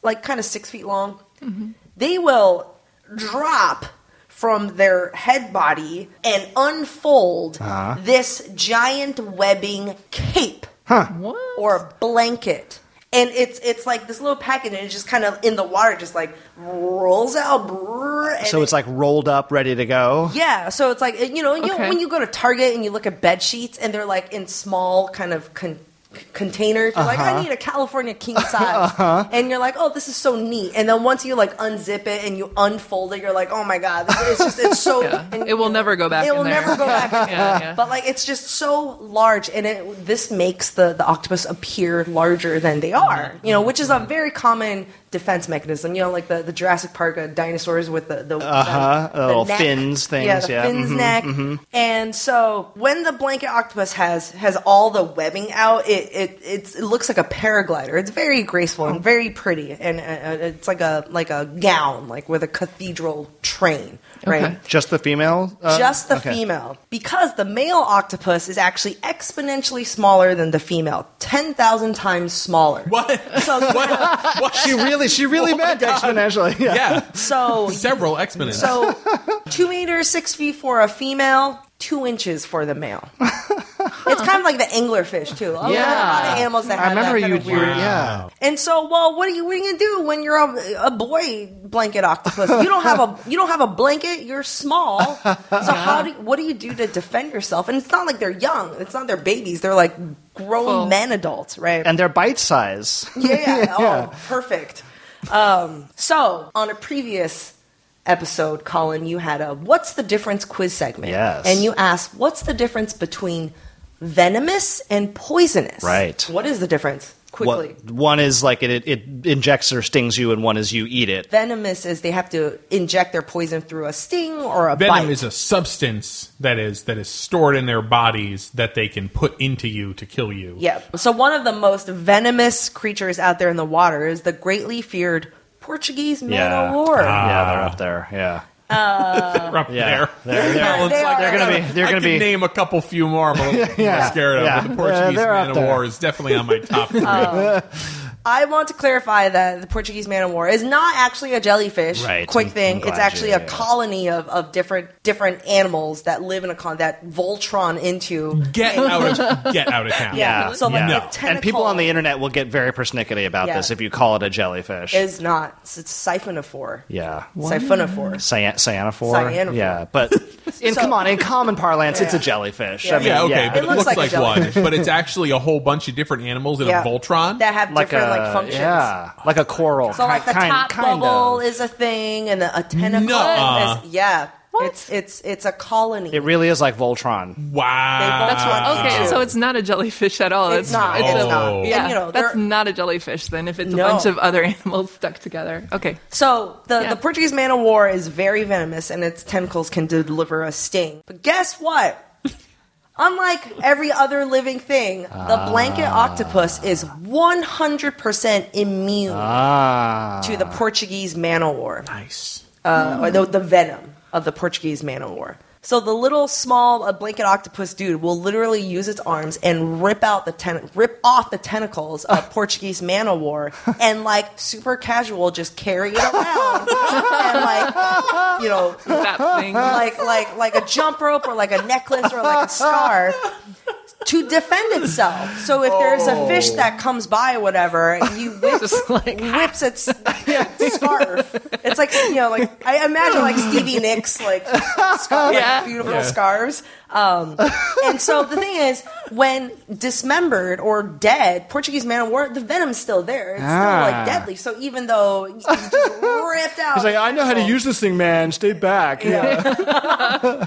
like kind of six feet long. Mm-hmm. They will drop from their head body and unfold uh-huh. this giant webbing cape huh. or blanket. And it's it's like this little packet, and it's just kind of in the water, just like rolls out. Brrr, and so it's like rolled up, ready to go? Yeah. So it's like, you know, you Okay. know, when you go to Target and you look at bed sheets, and they're like in small kind of con- containers. You're uh-huh. like, I need a California king size. uh-huh. And you're like, oh, this is so neat. And then once you like unzip it and you unfold it, you're like, oh my God, this, it's just, it's so. Yeah. And, it will know, never go back It in will there. never go back in yeah, there. yeah. But like, it's just so large. And it, this makes the, the octopus appear larger than they are, mm-hmm. you know, which is a very common defense mechanism. You know, like the, the Jurassic Park uh, dinosaurs with the, the, uh-huh. the, the little neck. fins things. Yeah, the yeah. fins mm-hmm, neck. Mm-hmm. And so when the blanket octopus has has all the webbing out, it it, it's, it looks like a paraglider. It's very graceful and very pretty, and uh, it's like a like a gown, like with a cathedral train, right? Okay. Just the female? Uh, Just the okay. female. Because the male octopus is actually exponentially smaller than the female. ten thousand times smaller. What? So, what? What? She really, she really Oh my meant God. exponentially. Yeah. Yeah. So, Several exponents. so two meters, six feet for a female, two inches for the male. It's kind of like the anglerfish, too. Oh, Yeah. There are a lot of animals that I have remember that kind you. of weird... Wow. Yeah. And so, well, what are you what are you gonna do when you're a, a boy blanket octopus? You don't have a you don't have a blanket. You're small. So how do what do you do to defend yourself? And it's not like they're young. It's not their babies. They're like grown Full. men adults, right? And they're bite size. yeah, yeah. Oh, Yeah. perfect. Um, so on a previous episode, Colin, you had a "What's the difference?" quiz segment. Yes. And you asked, "What's the difference between venomous and poisonous?" Right. What is the difference? Quickly. What, one is like it, it injects or stings you, and one is you eat it. Venomous is they have to inject their poison through a sting or a Venom bite. is a substance that is that is stored in their bodies that they can put into you to kill you. Yeah. So one of the most venomous creatures out there in the water is the greatly feared Portuguese man Yeah. o' war. Ah. Yeah, they're up there. Yeah. They're up Yeah. there. They're, they're, Alan's They like, are. they're gonna be. They're I gonna could be. name a couple few more I'm a little Yeah. more scared of, Yeah. but the Portuguese They're Man up of War there. is definitely on my top three. I want to clarify that the Portuguese man o' war is not actually a jellyfish. Right. Quick I'm- thing. I'm glad It's actually you- a colony of, of different different animals that live in a colony that Voltron into. Get out of get out of town. Yeah. So like yeah. the And people on the tentacle internet will get very persnickety about Yeah. this if you call it a jellyfish. is not. It's, it's siphonophore. yeah. Siphonophore. Cyan- cyanophore? Cyanophore. Yeah, but in So- come on, in common parlance, it's a Yeah. jellyfish. Yeah. I mean, Yeah, okay, yeah. but it, looks, looks like, like a one. jellyfish. But it's actually a whole bunch of different animals in Yeah. a Voltron. That have like different a like functions. yeah, like a coral. So like the kind, top kind bubble of. is a thing, and the, a tentacle Nuh-uh. is yeah. It's it's it's a colony. It really is like Voltron. Wow. That's what- Okay, True. so it's not a jellyfish at all. It's not. It's a- not. Yeah, And, you know, that's there- not a jellyfish then. If it's No. a bunch of other animals stuck together. Okay. So the, Yeah. the Portuguese man o' war is very venomous, and its tentacles can deliver a sting. But guess what? Unlike every other living thing, the blanket octopus is one hundred percent immune Ah. to the Portuguese man o' war, Nice. uh, or the, the venom of the Portuguese man o' war. So the little small uh, blanket octopus dude will literally use its arms and rip out the ten- rip off the tentacles of Portuguese man o' war, and like super casual just carry it around and like you know That thing. like like like a jump rope or like a necklace or like a scarf to defend itself. So if there's a fish that comes by, whatever, you whip, Just like- whips its scarf. It's like you know, like I imagine like Stevie Nicks like scarf, Yeah. like beautiful Yeah. scarves. Um, and so the thing is, when dismembered or dead, Portuguese man o' war, the venom's still there. It's Ah. still like deadly. So even though you just ripped out, He's like, I know how to use this thing, man. Stay back. Yeah.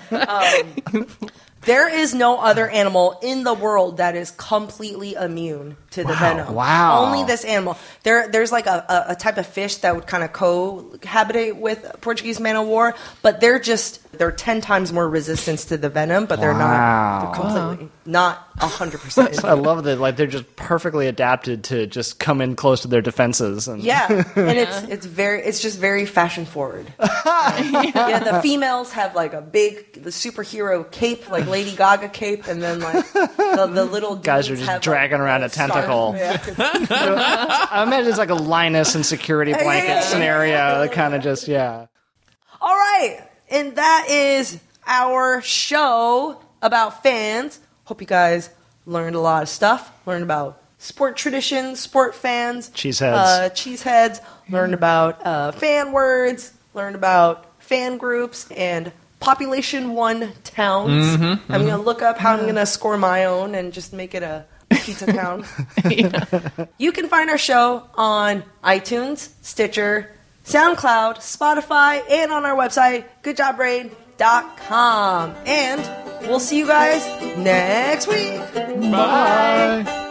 There is no other animal in the world that is completely immune to the Wow. venom. Wow. Only this animal. There, there's like a, a, a type of fish that would kind of cohabitate with Portuguese man o' war, but they're just They're ten times more resistance to the venom, but they're Wow. not they're completely not one hundred percent. I love that. Like they're just perfectly adapted to just come in close to their defenses. And Yeah, and it's it's very it's just very fashion forward. Yeah, the females have like a big the superhero cape, like Lady Gaga cape, and then like the, the little guys are dudes just have, dragging like, around a scarf. tentacle. Yeah. I imagine it's like a Linus and security blanket yeah, yeah. scenario. That kind of just yeah. All right, and that is our show about fans. Hope you guys learned a lot of stuff. Learned about sport traditions, sport fans, Cheeseheads. uh, cheeseheads. Learned about uh, fan words. Learned about fan groups and population one towns. Mm-hmm, I'm gonna look up how I'm gonna score my own and just make it a pizza town. You can find our show on iTunes, Stitcher, SoundCloud, Spotify, and on our website, good job brain dot com. And we'll see you guys next week. Bye.